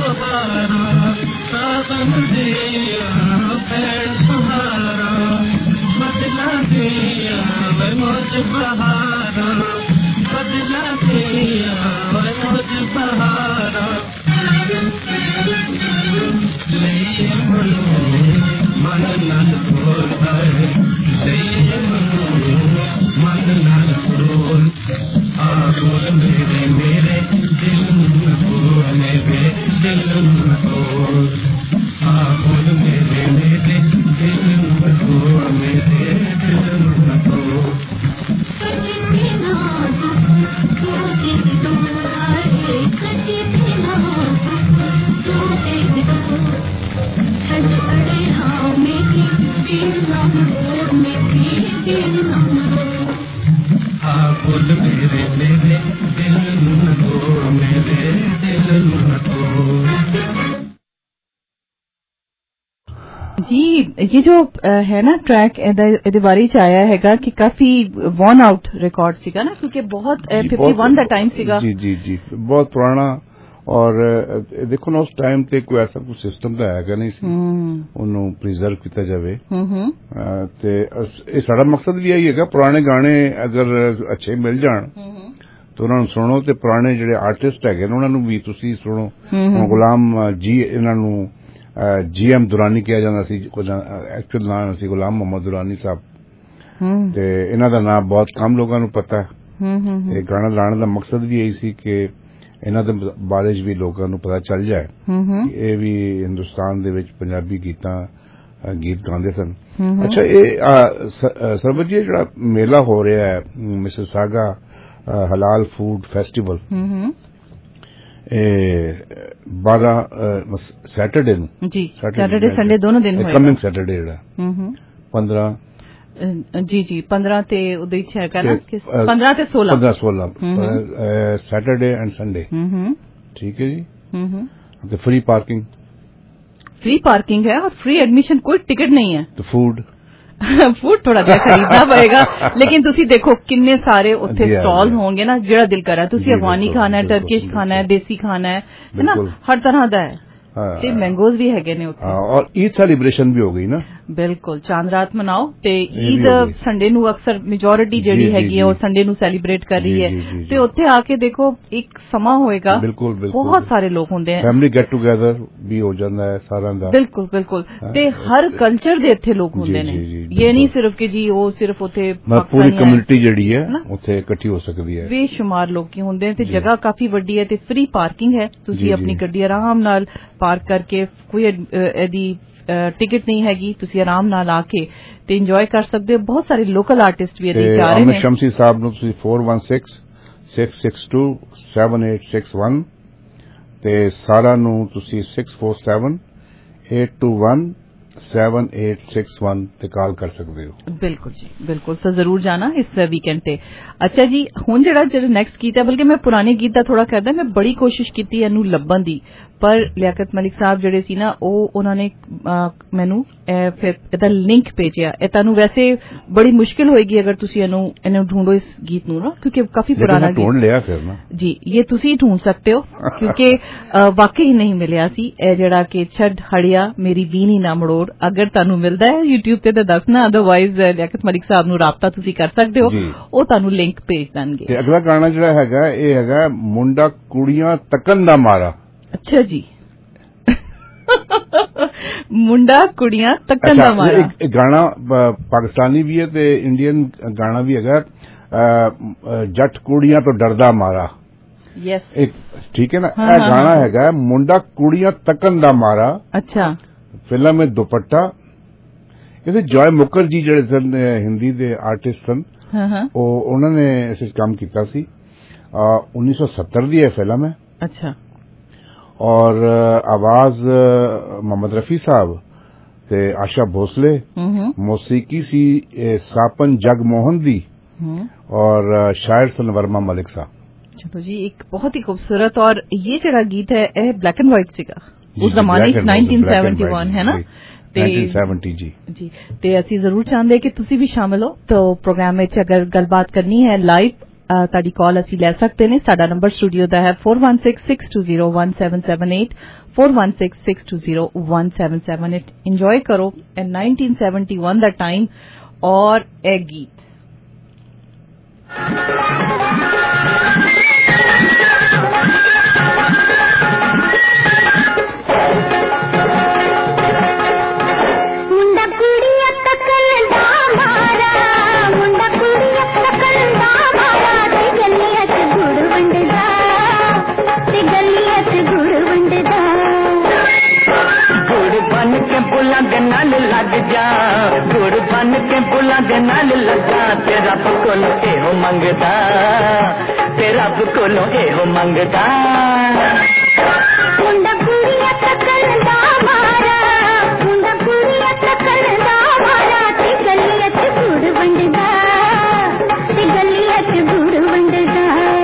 बहारा सावन दिया पेड़ सुहारा बदला दिया मैं मुझ बहारा बदला दिया मैं मुझ बहारा नहीं मन नल बोल है नहीं मन नल बोल आ बोल मेरे मेरे दिल न बोल मेरे दिल न बोल आ बोल मेरे मेरे दिल न बोल मेरे दिल न बोल हाँ बोल मेरे मेरे दिल न बोल मेरे दिल न बोल। जी ये जो है ना ट्रैक ਇਹਦੇ ਬਾਰੇ ਚ ਆਇਆ ਹੈਗਾ ਕਿ ਕਾਫੀ ਵਨ ਆਊਟ ਰਿਕਾਰਡ ਸੀਗਾ ਨਾ ਕਿਉਂਕਿ ਬਹੁਤ ਫਿਫਟੀ वन ਦਾ ਟਾਈਮ ਸੀਗਾ ਜੀ ਜੀ ਜੀ ਬਹੁਤ ਪੁਰਾਣਾ ਔਰ ਦੇਖੋ ਨਾ ਉਸ ਟਾਈਮ ਤੇ ਕੋਈ ਐਸਾ ਕੋਈ ਸਿਸਟਮ ਤਾਂ ਹੈਗਾ ਨਹੀਂ ਸੀ ਉਹਨੂੰ ਪ੍ਰੀਜ਼ਰਵ ਕੀਤਾ ਜਾਵੇ ਤੇ ਇਹ ਸਾਡਾ ਮਕਸਦ ਵੀ ਇਹੀ ਹੈਗਾ ਪੁਰਾਣੇ ਗਾਣੇ ਅਗਰ ਅੱਛੇ ਮਿਲ ਜਾਣ ਤਾਂ ਉਹਨਾਂ ਨੂੰ ਸੁਣੋ ਤੇ ਪੁਰਾਣੇ ਜਿਹੜੇ ਆਰਟਿਸਟ ਹੈਗੇ ਨੇ ਉਹਨਾਂ ਨੂੰ ਵੀ ਤੁਸੀਂ ਸੁਣੋ ਗੁਲਾਮ ਜੀ ਇਹਨਾਂ ਨੂੰ ਜੀ ਐਮ ਦੁਰਾਨੀ ਕਿਹਾ ਜਾਂਦਾ ਸੀ ਐਕਚੁਅਲ ਨਾਮ ਸੀ ਗੁਲਾਮ ਮੁਹੰਮਦ ਦੁਰਾਨੀ ਸਾਹਿਬ ਤੇ ਇਹਨਾਂ ਦਾ ਨਾਮ ਬਹੁਤ ਕਮ ਲੋਕਾਂ ਨੂੰ ਪਤਾ ਇਹ ਗਾਣਾ ਲਾਉਣ ਦਾ ਮਕਸਦ ਵੀ ਇਹੀ ਸੀ ਕਿ ਇਹਨਾਂ ਦੇ ਬਾਰੇ ਵੀ ਲੋਕਾਂ ਨੂੰ ਪਤਾ ਚੱਲ ਜਾਏ ਇਹ ਵੀ ਹਿੰਦੁਸਤਾਨ ਦੇ ਵਿੱਚ ਪੰਜਾਬੀ ਗੀਤਾਂ ਗੀਤ ਗਾਉਂਦੇ ਸਨ। ਅੱਛਾ ਇਹ ਸਰਬਤ ਜੀ ਜਿਹੜਾ ਮੇਲਾ ਹੋ ਰਿਹਾ ਹੈ ਮਿਸਿਸਾਗਾ ਹਲਾਲ ਫੂਡ ਫੈਸਟੀਵਲ ਬਾਰਾਂ ਸੈਟਰਡੇ ਨੂੰ ਜੀ ਸੈਟਰਡੇ ਸੰਡੇ ਦੋਨੋਂ ਦਿਨ ਹੋਏਗਾ ਕਮਿੰਗ ਸੈਟਰਡੇ ਜਿਹੜਾ ਪੰਦਰਾਂ ਜੀ ਜੀ ਪੰਦਰਾਂ ਤੇ ਉਹਦੇ ਚ ਹੈਗਾ ਨਾ ਪੰਦਰਾਂ ਤੇ ਸੋਲਾਂ ਪੰਦਰਾਂ ਸੋਲਾਂ ਸੈਟਰਡੇ ਐਂਡ ਸੰਡੇ ਠੀਕ ਹੈ ਜੀ ਤੇ ਫ੍ਰੀ ਪਾਰਕਿੰਗ फ्री पार्किंग है और फ्री एडमिशन कोई टिकट नहीं है तो फूड फूड थोड़ा जिहा खरीदना पएगा लेकिन तुसी देखो किन्ने सारे उत्थे स्टॉल होंगे ना जेड़ा दिल करे तुसी अफगानी खाना है टर्किश खाना है देसी खाना है है ना हर तरह दा है ते मैंगोज भी हैगे ने उत्थे और ईद सेलिब्रेशन भी हो गई ना बिल्कुल चांद रात मनाओ ते ईद संडे नु अक्सर मेजोरिटी जेडी हैगी है और संडे नु सेलिब्रेट कर रही है ते उत्थे आके देखो एक समा होएगा बिल्कुल बिल्कुल बहुत सारे लोग होंदे हैं फैमिली गेट टुगेदर भी हो जांदा है सारा दा बिल्कुल बिल्कुल ते हर कल्चर दे इत्थे लोग होंदे ने ये नहीं सिर्फ कि जी वो सिर्फ उत्थे पूरी कम्युनिटी जेडी है उत्थे इकट्ठी हो सकदी है बेशुमार लोग की होंदे ते जगह काफी बड़ी है ते फ्री पार्किंग है तुसी अपनी गड्डी आराम नाल पार्क करके कोई एदी टिकट नहीं हैगी तुसी आराम नाल आके ते इंजॉय कर सकते हो बहुत सारे लोकल आर्टिस्ट भी ਇਹਦੇ ਜਾ ਰਹੇ ਨੇ शमसी साहब ਨੂੰ ਤੁਸੀਂ four one six six six two seven eight six one ਤੇ ਸਾਰਾ ਨੂੰ ਤੁਸੀਂ six four seven eight two one seven eight six one ਤੇ ਕਾਲ ਕਰ ਸਕਦੇ ਹੋ ਬਿਲਕੁਲ ਜੀ ਬਿਲਕੁਲ ਸੋ ਜ਼ਰੂਰ ਜਾਣਾ ਇਸ ਵੀਕਐਂਡ ਤੇ। ਅੱਛਾ ਜੀ ਹੁਣ ਜਿਹੜਾ ਜਿਹੜਾ ਨੈਕਸਟ ਗੀਤ ਹੈ ਬਲਕਿ ਮੈਂ ਪੁਰਾਣੇ ਗੀਤ ਦਾ ਥੋੜਾ ਕਰਦਾ ਮੈਂ ਬੜੀ ਕੋਸ਼ਿਸ਼ ਕੀਤੀ ਇਹਨੂੰ ਲੱਭਣ ਦੀ ਪਰ ਲਿਆਕਤ ਮਲਿਕ ਸਾਹਿਬ ਜਿਹੜੇ ਸੀ ਨਾ ਉਹ ਉਹਨਾਂ ਨੇ ਮੈਨੂੰ ਫਿਰ ਇਹਦਾ ਲਿੰਕ ਭੇਜਿਆ ਇਹ ਤੁਹਾਨੂੰ ਵੈਸੇ ਬੜੀ ਮੁਸ਼ਕਿਲ ਹੋਏਗੀ ਅਗਰ ਤੁਸੀਂ ਇਹਨੂੰ ਇਹਨੂੰ ਢੂੰढो ਇਸ ਗੀਤ ਨੂੰ ਨਾ ਕਿਉਂਕਿ ਕਾਫੀ ਪੁਰਾਣਾ ਗੀਤ ਢੂੰढ ਲਿਆ ਫਿਰ ਨਾ ਜੀ ਇਹ ਤੁਸੀਂ ਢੂੰढ ਸਕਦੇ ਹੋ ਕਿਉਂਕਿ ਵਾਕਈ ਨਹੀਂ ਮਿਲਿਆ ਸੀ ਇਹ ਜਿਹੜਾ ਕਿ ਛੱਡ ਹੜਿਆ ਮੇਰੀ ਵੀਣੀ ਨਾ ਮੜੋੜ ਅਗਰ ਤੁਹਾਨੂੰ ਮਿਲਦਾ ਹੈ YouTube ਤੇ ਤਾਂ ਦੱਸਣਾ ਅਦਰਵਾਈਜ਼ ਲਿਆਕਤ ਮਲਿਕ ਸਾਹਿਬ ਨੂੰ ਰਾਬਤਾ ਤੁਸੀਂ ਕਰ ਸਕਦੇ ਹੋ ਉਹ ਤੁਹਾਨੂੰ ਲਿੰਕ ਭੇਜ ਦੇਣਗੇ। ਤੇ ਅਗਲਾ ਗਾਣਾ ਜਿਹੜਾ ਹੈਗਾ ਇਹ ਹੈਗਾ ਮੁੰਡਾ ਕੁੜੀਆਂ ਤੱਕਣ ਦਾ ਮਾਰਾ। ਅੱਛਾ ਜੀ ਮੁੰਡਾ ਕੁੜੀਆਂ ਤੱਕਣ ਦਾ ਮਾਰਾ ਇੱਕ ਗਾਣਾ ਪਾਕਿਸਤਾਨੀ ਵੀ ਹੈ ਤੇ ਇੰਡੀਅਨ ਗਾਣਾ ਵੀ ਹੈਗਾ ਜੱਟ ਕੁੜੀਆਂ ਤੋਂ ਡਰਦਾ ਮਾਰਾ। ਯੈਸ ਇੱਕ ਠੀਕ ਹੈ ਨਾ ਇਹ ਗਾਣਾ ਹੈਗਾ ਮੁੰਡਾ ਕੁੜੀਆਂ ਤੱਕਣ ਦਾ ਮਾਰਾ। ਅੱਛਾ ਫਿਲਮ ਵਿੱਚ ਦੁਪੱਟਾ ਇਹਦੇ ਜॉय ਮੁਕਰ ਜੀ ਜਿਹੜੇ ਸਨ ਹਿੰਦੀ ਦੇ ਆਰਟਿਸਟ ਸਨ ਉਹ ਉਹਨਾਂ ਨੇ ਇਸ ਕੰਮ ਕੀਤਾ ਸੀ उन्नीस सौ सत्तर ਦੀ ਇਹ ਫਿਲਮ ਹੈ। अच्छा और आवाज मोहम्मद रफी साहब ते आशा भोसले मौसीकी सी सापन जगमोहन दी और शायर सन वर्मा मलिक साहब। चलो जी एक बहुत ही खूबसूरत और ये जरा गीत है यह ब्लैक एंड व्हाइट सीगा उस जमाने नाइनटीन सेवेंटी वन है ना नाइनटीन सेवेंटी जी जी ते असी जरूर चाहते कि तुसी भी शामिल हो तो प्रोग्राम में अगर गलबात करनी है लाइव ਤੁਹਾਡੀ ਕਾਲ ਅਸੀਂ ਲੈ ਸਕਦੇ ਨੇ। ਸਾਡਾ ਨੰਬਰ ਸਟੂਡੀਓ ਦਾ ਹੈ four one six six two zero one seven seven eight four one six six two zero one seven seven eight। Enjoy ਕਰੋ ਇਹ nineteen seventy-one ਦਾ ਟਾਈਮ ਔਰ ਇਹ ਗੀਤ। बुलंद नाल लग जा गुड़ बन के बुलंद नाल लगा ते रब कोलों एहो मंगदा ते रब कोलों एहो मंगदा मुंडा कुड़िया तकन दा मारा मुंडा कुड़िया तकन दा मारा ते गलिया च गुड़ वंडदा ते गलिया च गुड़ वंडदा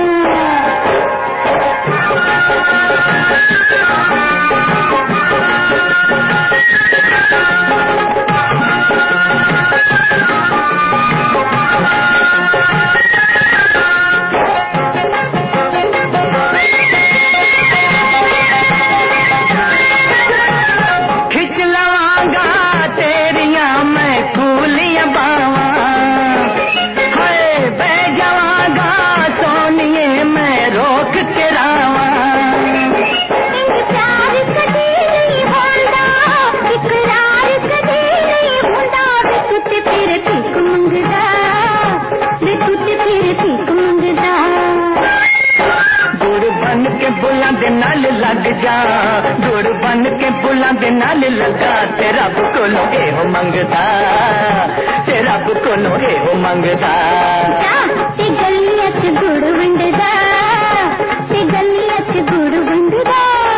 बुलंद नाल लग जा गुड़ बन के बुलंद नाल लगा ते रब कोलों एहो मंगदा ते रब कोलों एहो मंगदा ते गलिया च गुड़ वंडदा ते गलिया च गुड़ वंडदा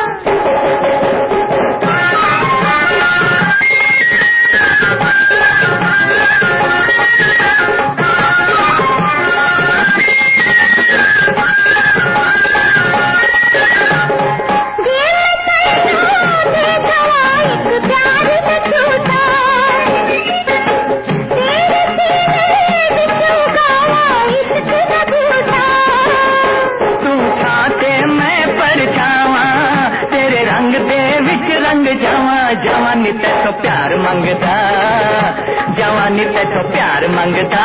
जवानी तेतो प्यार मंगदा जवानी तेतो प्यार मंगदा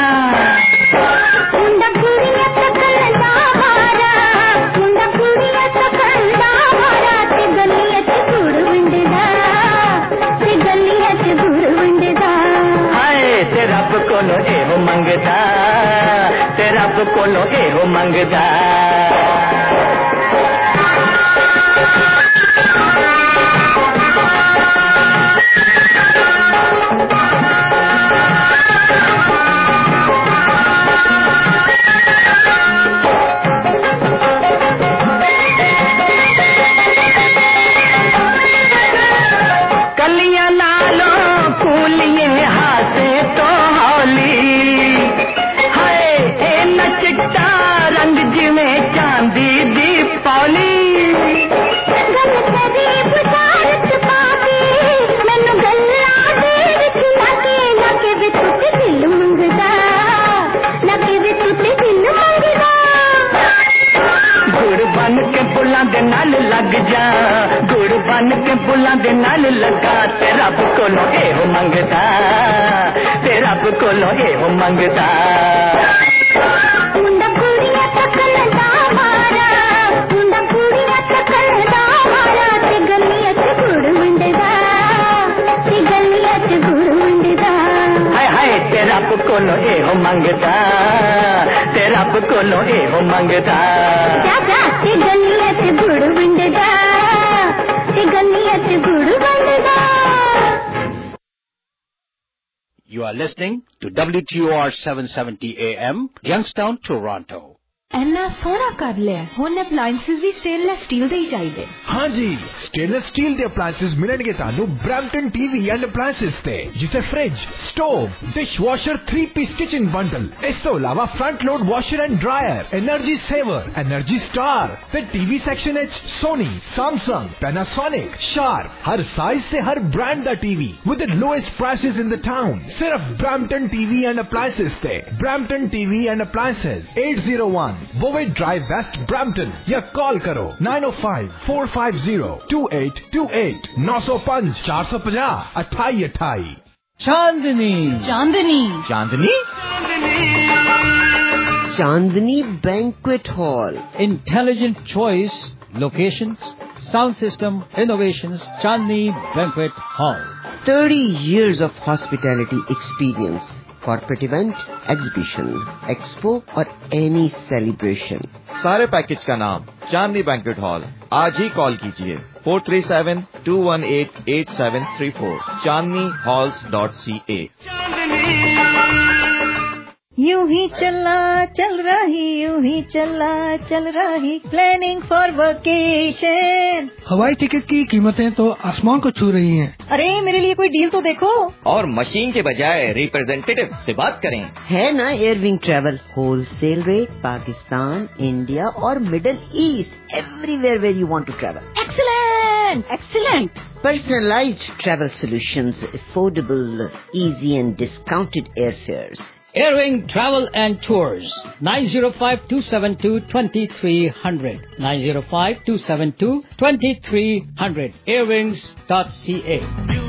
मुंडा कुड़िया तकन दा मारा मुंडा कुड़िया तकन दा मारा ते गलिया च गुड़ वंडदा ते गलिया च गुड़ वंडदा हाय ते रब कोलों एहो मंगदा ते रब कोलों एहो मंगदा बुलंद नाल लग जा गुड़ बन के बुलंद नाल लगा ते रब कोलों एहो मंगदा ते रब कोलों एहो मंगदा मुंडा कुड़िया तकन दा मारा मुंडा कुड़िया तकन दा मारा ते गलिया च गुड़ वंडदा ते गलिया च गुड़ वंडदा हाय हाय ते रब कोलों एहो मंगदा ते रब कोलों एहो मंगदा जा जा ते गलिया च गुड़ वंडदा ते गलिया च गुड़ वंडदा। You are listening to W T O R seven seventy A M, Youngstown, Toronto. ਇੰਨਾ ਸੋਹਣਾ ਕਰ ਲਿਆ ਹੁਣ ਅਪਲਾਈਐਂਸਸ ਵੀ ਸਟੇਨਲੈਸ ਸਟੀਲ ਦੇ ਹੀ ਚਾਹੀਦੇ हाँ जी स्टेनलेस स्टील के अप्लायंसेस मिलेंगे तानू ब्रैम्पटन टीवी एंड अप्लायंसेस ते जिसे fridge stove dish washer three piece kitchen bundle इस तो अलावा front load washer and dryer energy saver energy star ते टीवी सेक्शन एच सोनी सैमसंग पैनासोनिक शार्प हर साइज से हर ब्रांड दा TV with the lowest prices in the town सिर्फ ब्रैम्पटन टीवी एंड अप्लायंसेस ते Brampton TV and appliances eight zero one Bovaird drive west Brampton या call करो nine O five four five zero two eight two eight नौ सौ पंच चार सौ पचास अठाई अठाई Chandni Chandni Chandni Chandni Banquet Hall. Intelligent choice, locations, sound system, innovations, Chandni Banquet Hall. thirty years of hospitality experience. Corporate event, exhibition, expo और any celebration. सारे पैकेज का नाम चांदनी बैंक्वेट हॉल. आज ही कॉल कीजिए four three seven two one eight eight seven three four Chandni halls dot C A. यूं ही चला चल रही यूं ही चला चल रही प्लानिंग फॉर वेकेशन. हवाई टिकट की कीमतें तो आसमान को छू रही हैं. अरे मेरे लिए कोई डील तो देखो. और मशीन के बजाय रिप्रेजेंटेटिव से बात करें. है ना Airwing travel wholesale rate Pakistan India और middle east everywhere where you want to travel. Excellent excellent. Personalized travel solutions, affordable, easy and discounted airfares. Airwing Travel and Tours, nine zero five two seven two two three zero zero, nine zero five two seven two two three zero zero, airwings dot c a.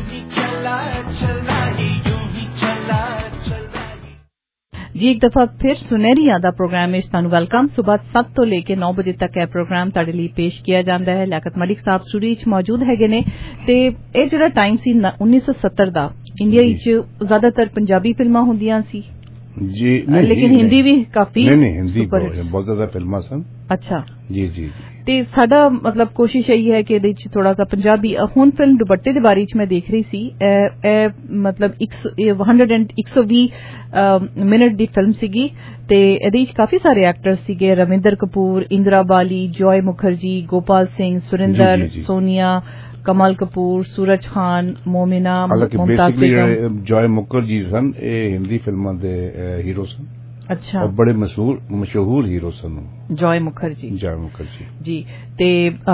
जी एक दफा फिर सुनहरी यादा programme में ਤੁਹਾਨੂੰ welcome. ਸਵੇਰ ਸੱਤ ਤੋਂ ਲੈ ਕੇ ਨੌ ਵਜੇ ਤੱਕ ਇਹ ਪ੍ਰੋਗਰਾਮ ਤੁਹਾਡੇ ਲਈ ਪੇਸ਼ ਕੀਤਾ ਜਾਂਦਾ ਹੈ. ਲਿਆਕਤ ਮਲਿਕ ਸਾਹਿਬ ਸਟੂਡੀਓ ਵਿੱਚ ਮੌਜੂਦ ਹੈਗੇ ਨੇ ਤੇ ਇਹ ਜਿਹੜਾ ਟਾਈਮ ਸੀ ਉੱਨੀ ਸੌ ਸੱਤਰ ਦਾ ਇੰਡੀਆ ਵਿੱਚ ਜ਼ਿਆਦਾਤਰ ਪੰਜਾਬੀ ਫਿਲਮਾਂ ਹੁੰਦੀਆਂ ਸੀ ਜੀ. ਲੇਕਿਨ ਹਿੰਦੀ ਵੀ ਕਾਫੀ ਨਹੀਂ ਨਹੀਂ ਹਿੰਦੀ ਬਹੁਤ ਜ਼ਿਆਦਾ ਫਿਲਮਾਂ ਸਨ. ਅੱਛਾ ਜੀ ਜੀ. ਤੇ ਸਾਡਾ ਮਤਲਬ ਕੋਸ਼ਿਸ਼ ਇਹੀ ਹੈ ਕਿ ਇਹਦੇ ਵਿੱਚ ਥੋੜਾ ਜਿਹਾ ਪੰਜਾਬੀ ਹੁਣ ਫਿਲਮ ਦੁਪੱਟੇ ਦੇ ਬਾਰੇ ਵਿੱਚ ਮੈਂ ਦੇਖ ਰਹੀ ਸੀ ਇਹ ਮਤਲਬ ਇੱਕ ਸੌ ਵੀਹ ਮਿੰਟ ਦੀ ਫਿਲਮ ਸੀਗੀ ਤੇ ਇਹਦੇ ਵਿੱਚ ਕਾਫੀ ਸਾਰੇ ਐਕਟਰਸ ਸੀਗੇ ਰਵਿੰਦਰ ਕਪੂਰ ਇੰਦਰਾ ਬਾਲੀ ਜੋਏ ਮੁਖਰਜੀ ਗੋਪਾਲ ਸਿੰਘ ਸੁਰਿੰਦਰ ਸੋਨੀਆ ਕਮਲ ਕਪੂਰ ਸੂਰਜ ਖਾਨ ਮੋਮਿਨਾ ਮੁਮਤਾਜ਼ ਬੇਗਮ ਜੋਏ ਮੁਖਰਜੀ ਸਨ ਇਹ ਹਿੰਦੀ ਫਿਲਮਾਂ ਦੇ ਹੀਰੋ ਸਨ अच्छा और बड़े मशहूर मशहूर हीरो सन जॉय मुखर्जी जॉय मुखर्जी जी ते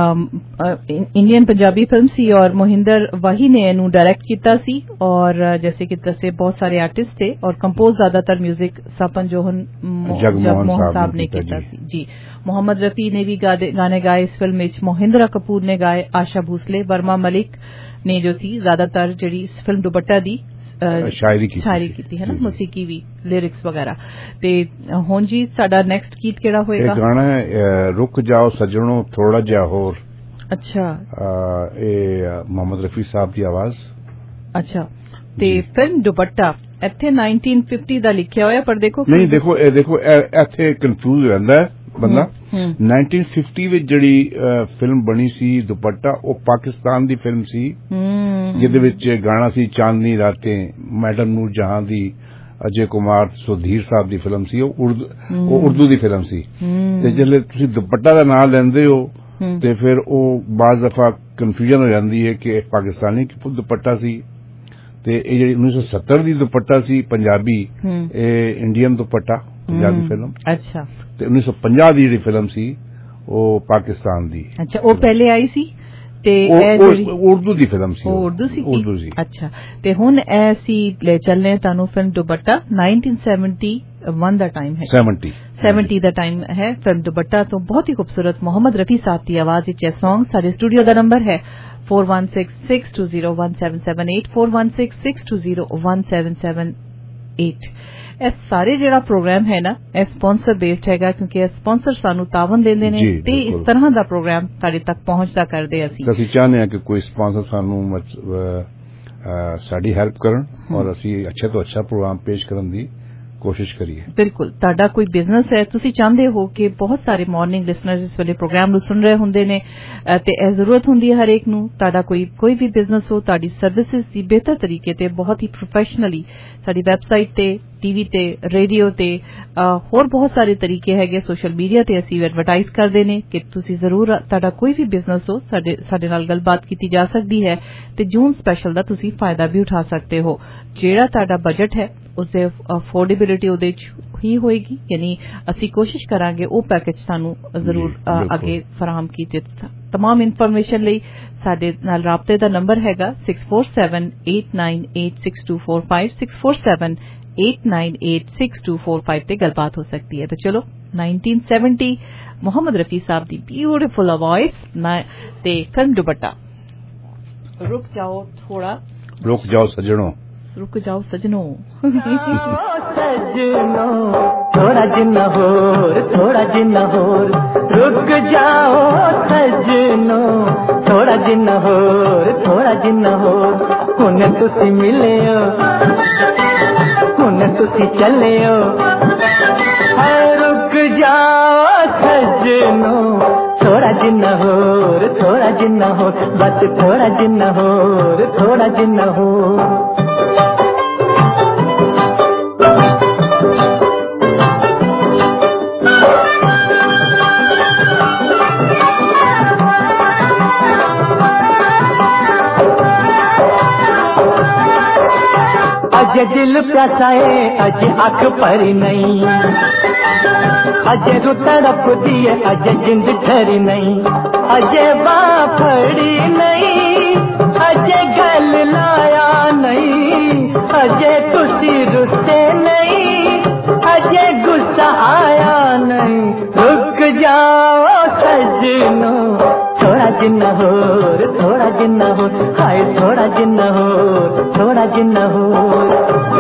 इंडियन पंजाबी फिल्म सी और मोहिंदर वाही ने इनू डायरेक्ट किया सी और जैसे कि दसे बहुत सारे आर्टिस्ट थे और कंपोज ज्यादातर म्यूजिक सपन जोहन जगमोहन साहब ने किया सी जी मोहम्मद रफी ने भी गाने गाए इस फिल्म में मोहिंद्रा कपूर ने गाए आशा भोसले वर्मा मलिक ने जो थी ज्यादातर जी फिल्म दुपट्टा दी शायरी की शायरी की है ना मौसीकी भी लिरिक्स वगैरह ते हुन जी साडा नेक्स्ट गीत केड़ा होएगा ये गाना है रुक जाओ सजणो थोड़ा जा होर अच्छा ए मोहम्मद रफी साहब की आवाज अच्छा ते फिल्म दुपट्टा इत्थे नाइनटीन फिफ्टी दा लिखिया होया पर देखो नहीं देखो ए देखो इत्थे कंफ्यूज हो जांदा है बंदा नाइनटीन फिफ्टी ਵਿੱਚ ਜਿਹੜੀ ਫਿਲਮ ਬਣੀ ਸੀ ਦੁਪੱਟਾ ਉਹ ਪਾਕਿਸਤਾਨ ਦੀ ਫਿਲਮ ਸੀ ਜਿਹਦੇ ਵਿੱਚ ਗਾਣਾ ਸੀ ਚਾਂਦਨੀ ਰਾਤੇ ਮੈਡਮ ਨੂਰ ਜਹਾਂ ਦੀ ਅਜੇ ਕੁਮਾਰ ਸੁਧੀਰ ਸਾਹਿਬ ਦੀ ਫਿਲਮ ਸੀ ਉਹ ਉਰਦੂ ਉਹ ਉਰਦੂ ਦੀ ਫਿਲਮ ਸੀ ਤੇ ਜਦੋਂ ਤੁਸੀਂ ਦੁਪੱਟਾ ਦਾ ਨਾਮ ਲੈਂਦੇ ਹੋ ਤੇ ਫਿਰ ਉਹ ਬਾਜ਼ ਦਫਾ ਕਨਫਿਊਜ਼ਨ ਹੋ ਜਾਂਦੀ ਹੈ ਕਿ ਇਹ ਪਾਕਿਸਤਾਨੀ ਦੁਪੱਟਾ ਸੀ ਤੇ ਇਹ ਜਿਹੜੀ ਉੱਨੀ ਸੌ ਸੱਤਰ ਦੀ ਦੁਪੱਟਾ ਸੀ ਪੰਜਾਬੀ ਇਹ ਇੰਡੀਅਨ ਦੁਪੱਟਾ ਪੰਜਾਬੀ ਫਿਲਮ ਅੱਛਾ ਤੇ ਉੱਨੀ ਸੌ ਪੰਜਾਹ ਦੀ ਜਿਹੜੀ ਫਿਲਮ ਸੀ ਉਹ ਪਾਕਿਸਤਾਨ ਦੀ ਅੱਛਾ ਉਹ ਪਹਿਲੇ ਆਈ ਸੀ ਤੇ ਇਹ ਜਿਹੜੀ ਉਰਦੂ ਦੀ ਫਿਲਮ ਸੀ ਉਹ ਉਰਦੂ ਸੀ ਉਰਦੂ ਸੀ ਅੱਛਾ ਤੇ ਹੁਣ ਇਹ ਸੀ ਲੈ ਚੱਲਨੇ ਤੁਹਾਨੂੰ film Dupatta nineteen seventy one ਦਾ ਟਾਈਮ ਹੈ सेवेंटी सेवेंटी ਦਾ ਟਾਈਮ ਹੈ ਫਿਲਮ ਦੁਪੱਟਾ ਤੋਂ ਬਹੁਤ ਹੀ ਖੂਬਸੂਰਤ ਮੁਹੰਮਦ ਰਫੀ ਸਾਹਿਬ ਦੀ ਆਵਾਜ਼ ਵਿੱਚ ਇਹ Song ਸਾਡੇ ਸਟੂਡੀਓ ਦਾ ਨੰਬਰ ਹੈ four one six six two zero one seven seven eight four one six six two zero one seven seven eight ਇਹ ਸਾਰੇ ਜਿਹੜਾ ਪ੍ਰੋਗਰਾਮ ਹੈ ਨਾ ਇਹ ਸਪਾਂਸਰ ਬੇਸਡ ਹੈਗਾ ਕਿਉਂਕਿ ਇਹ ਸਪਾਂਸਰ ਸਾਨੂੰ ਤਾਵਨ ਦਿੰਦੇ ਨੇ ਤੇ ਇਸ ਤਰ੍ਹਾਂ ਦਾ ਪ੍ਰੋਗਰਾਮ ਤੁਹਾਡੇ ਤੱਕ ਪਹੁੰਚਦਾ ਕਰਦੇ ਅਸੀਂ ਅਸੀਂ ਚਾਹੁੰਦੇ ਹਾਂ ਕਿ ਕੋਈ ਸਪਾਂਸਰ ਸਾਨੂੰ ਸਾਡੀ ਹੈਲਪ ਕਰਨ ਔਰ ਅਸੀਂ ਅੱਛੇ ਤੋਂ ਅੱਛਾ ਪ੍ਰੋਗਰਾਮ ਪੇਸ਼ ਕਰਨ ਦੀ ਕੋਸ਼ਿਸ਼ ਕਰੀਏ ਬਿਲਕੁਲ ਤੁਹਾਡਾ ਕੋਈ ਬਿਜ਼ਨਸ ਹੈ ਤੁਸੀਂ ਚਾਹੁੰਦੇ ਹੋ ਕਿ ਬਹੁਤ ਸਾਰੇ ਮਾਰਨਿੰਗ ਲਿਸਨਰਸ ਇਸ ਵੇਲੇ ਪ੍ਰੋਗਰਾਮ ਨੂੰ ਸੁਣ ਰਹੇ ਹੁੰਦੇ ਨੇ ਤੇ ਇਹ ਜ਼ਰੂਰਤ ਹੁੰਦੀ ਹੈ ਹਰੇਕ ਨੂੰ ਤੁਹਾਡਾ ਕੋਈ ਕੋਈ ਵੀ ਬਿਜ਼ਨਸ ਹੋ ਤੁਹਾਡੀ ਸਰਵਿਸਿਜ਼ ਦੀ ਬਿਹਤਰ ਤਰੀਕੇ ਤੇ ਬਹੁਤ ਹੀ ਪ੍ਰੋਫੈਸ਼ਨਲੀ ਸਾਡੀ ਵੈਬਸਾਈਟ ਤੇ टीवी ते रेडियो ते ਹੋਰ ਬਹੁਤ ਸਾਰੇ ਤਰੀਕੇ ਹੈਗੇ ਸੋਸ਼ਲ ਮੀਡੀਆ ਤੇ ਅਸੀਂ ਐਡਵਰਟਾਈਜ਼ ਕਰਦੇ ਨੇ ਕਿ ਤੁਸੀਂ ਜ਼ਰੂਰ ਤੁਹਾਡਾ ਕੋਈ ਵੀ ਬਿਜ਼ਨਸ ਹੋ ਸਾਡੇ ਸਾਡੇ ਨਾਲ ਗੱਲਬਾਤ ਕੀਤੀ ਜਾ ਸਕਦੀ ਹੈ ਤੇ ਜੂਨ ਸਪੈਸ਼ਲ ਦਾ ਤੁਸੀਂ ਫਾਇਦਾ ਵੀ ਉਠਾ ਸਕਦੇ ਹੋ ਜਿਹੜਾ ਤੁਹਾਡਾ ਬਜਟ ਹੈ ਉਸ ਦੇ ਅਫੋਰਡੇਬਿਲਿਟੀ ਉਹਦੇ ਚ ਹੀ ਹੋਏਗੀ ਯਾਨੀ ਅਸੀਂ ਕੋਸ਼ਿਸ਼ ਕਰਾਂਗੇ ਉਹ ਪੈਕੇਜ ਤੁਹਾਨੂੰ ਜ਼ਰੂਰ ਅੱਗੇ ਫਰਾਹਮ ਕੀਤੇ तमाम इन्फॉर्मेशन ਲਈ ਸਾਡੇ ਨਾਲ ਰਾਬਤੇ ਦਾ ਨੰਬਰ ਹੈਗਾ six four seven eight nine eight six two four five six four seven eight nine eight six two four five ਤੇ ਗੱਲਬਾਤ ਹੋ ਸਕਦੀ ਹੈ ਤਾਂ ਚਲੋ nineteen seventy मोहम्मद रफी साहब ਦੀ ਬਿਊਟੀਫੁਲ ਆਵਾਜ਼ ਤੇ ਫਿਲਮ ਦੁਪੱਟਾ रुक जाओ थोड़ा रुक जाओ सजनों रुक जाओ सजनों सजनों थोड़ा जिन्ना होर थोड़ा जिन्ना होर रुक जाओ सजनों थोड़ा जिन्ना होर थोड़ा जिन्ना होर हुण तुसी मिले हो हुण तुसी चले हो रुक जाओ सजनों थोड़ा जिन्ना होर थोड़ा जिन्ना होर बस थोड़ा जिन्ना होर थोड़ा जिन्ना होर अज दिल प्यासा है अज अख भरी नहीं अज रू तड़प दिए अज जिंद ठरी नहीं अज बाह फड़ी नहीं अज गल लाया नहीं अज तुसी रुसे नहीं अज गुस्सा आया नहीं रुक जाओ सजनों थोड़ा जिन्ना होर थोड़ा जिन्ना होर हाय थोड़ा जिन्ना होर थोड़ा जिन्ना होर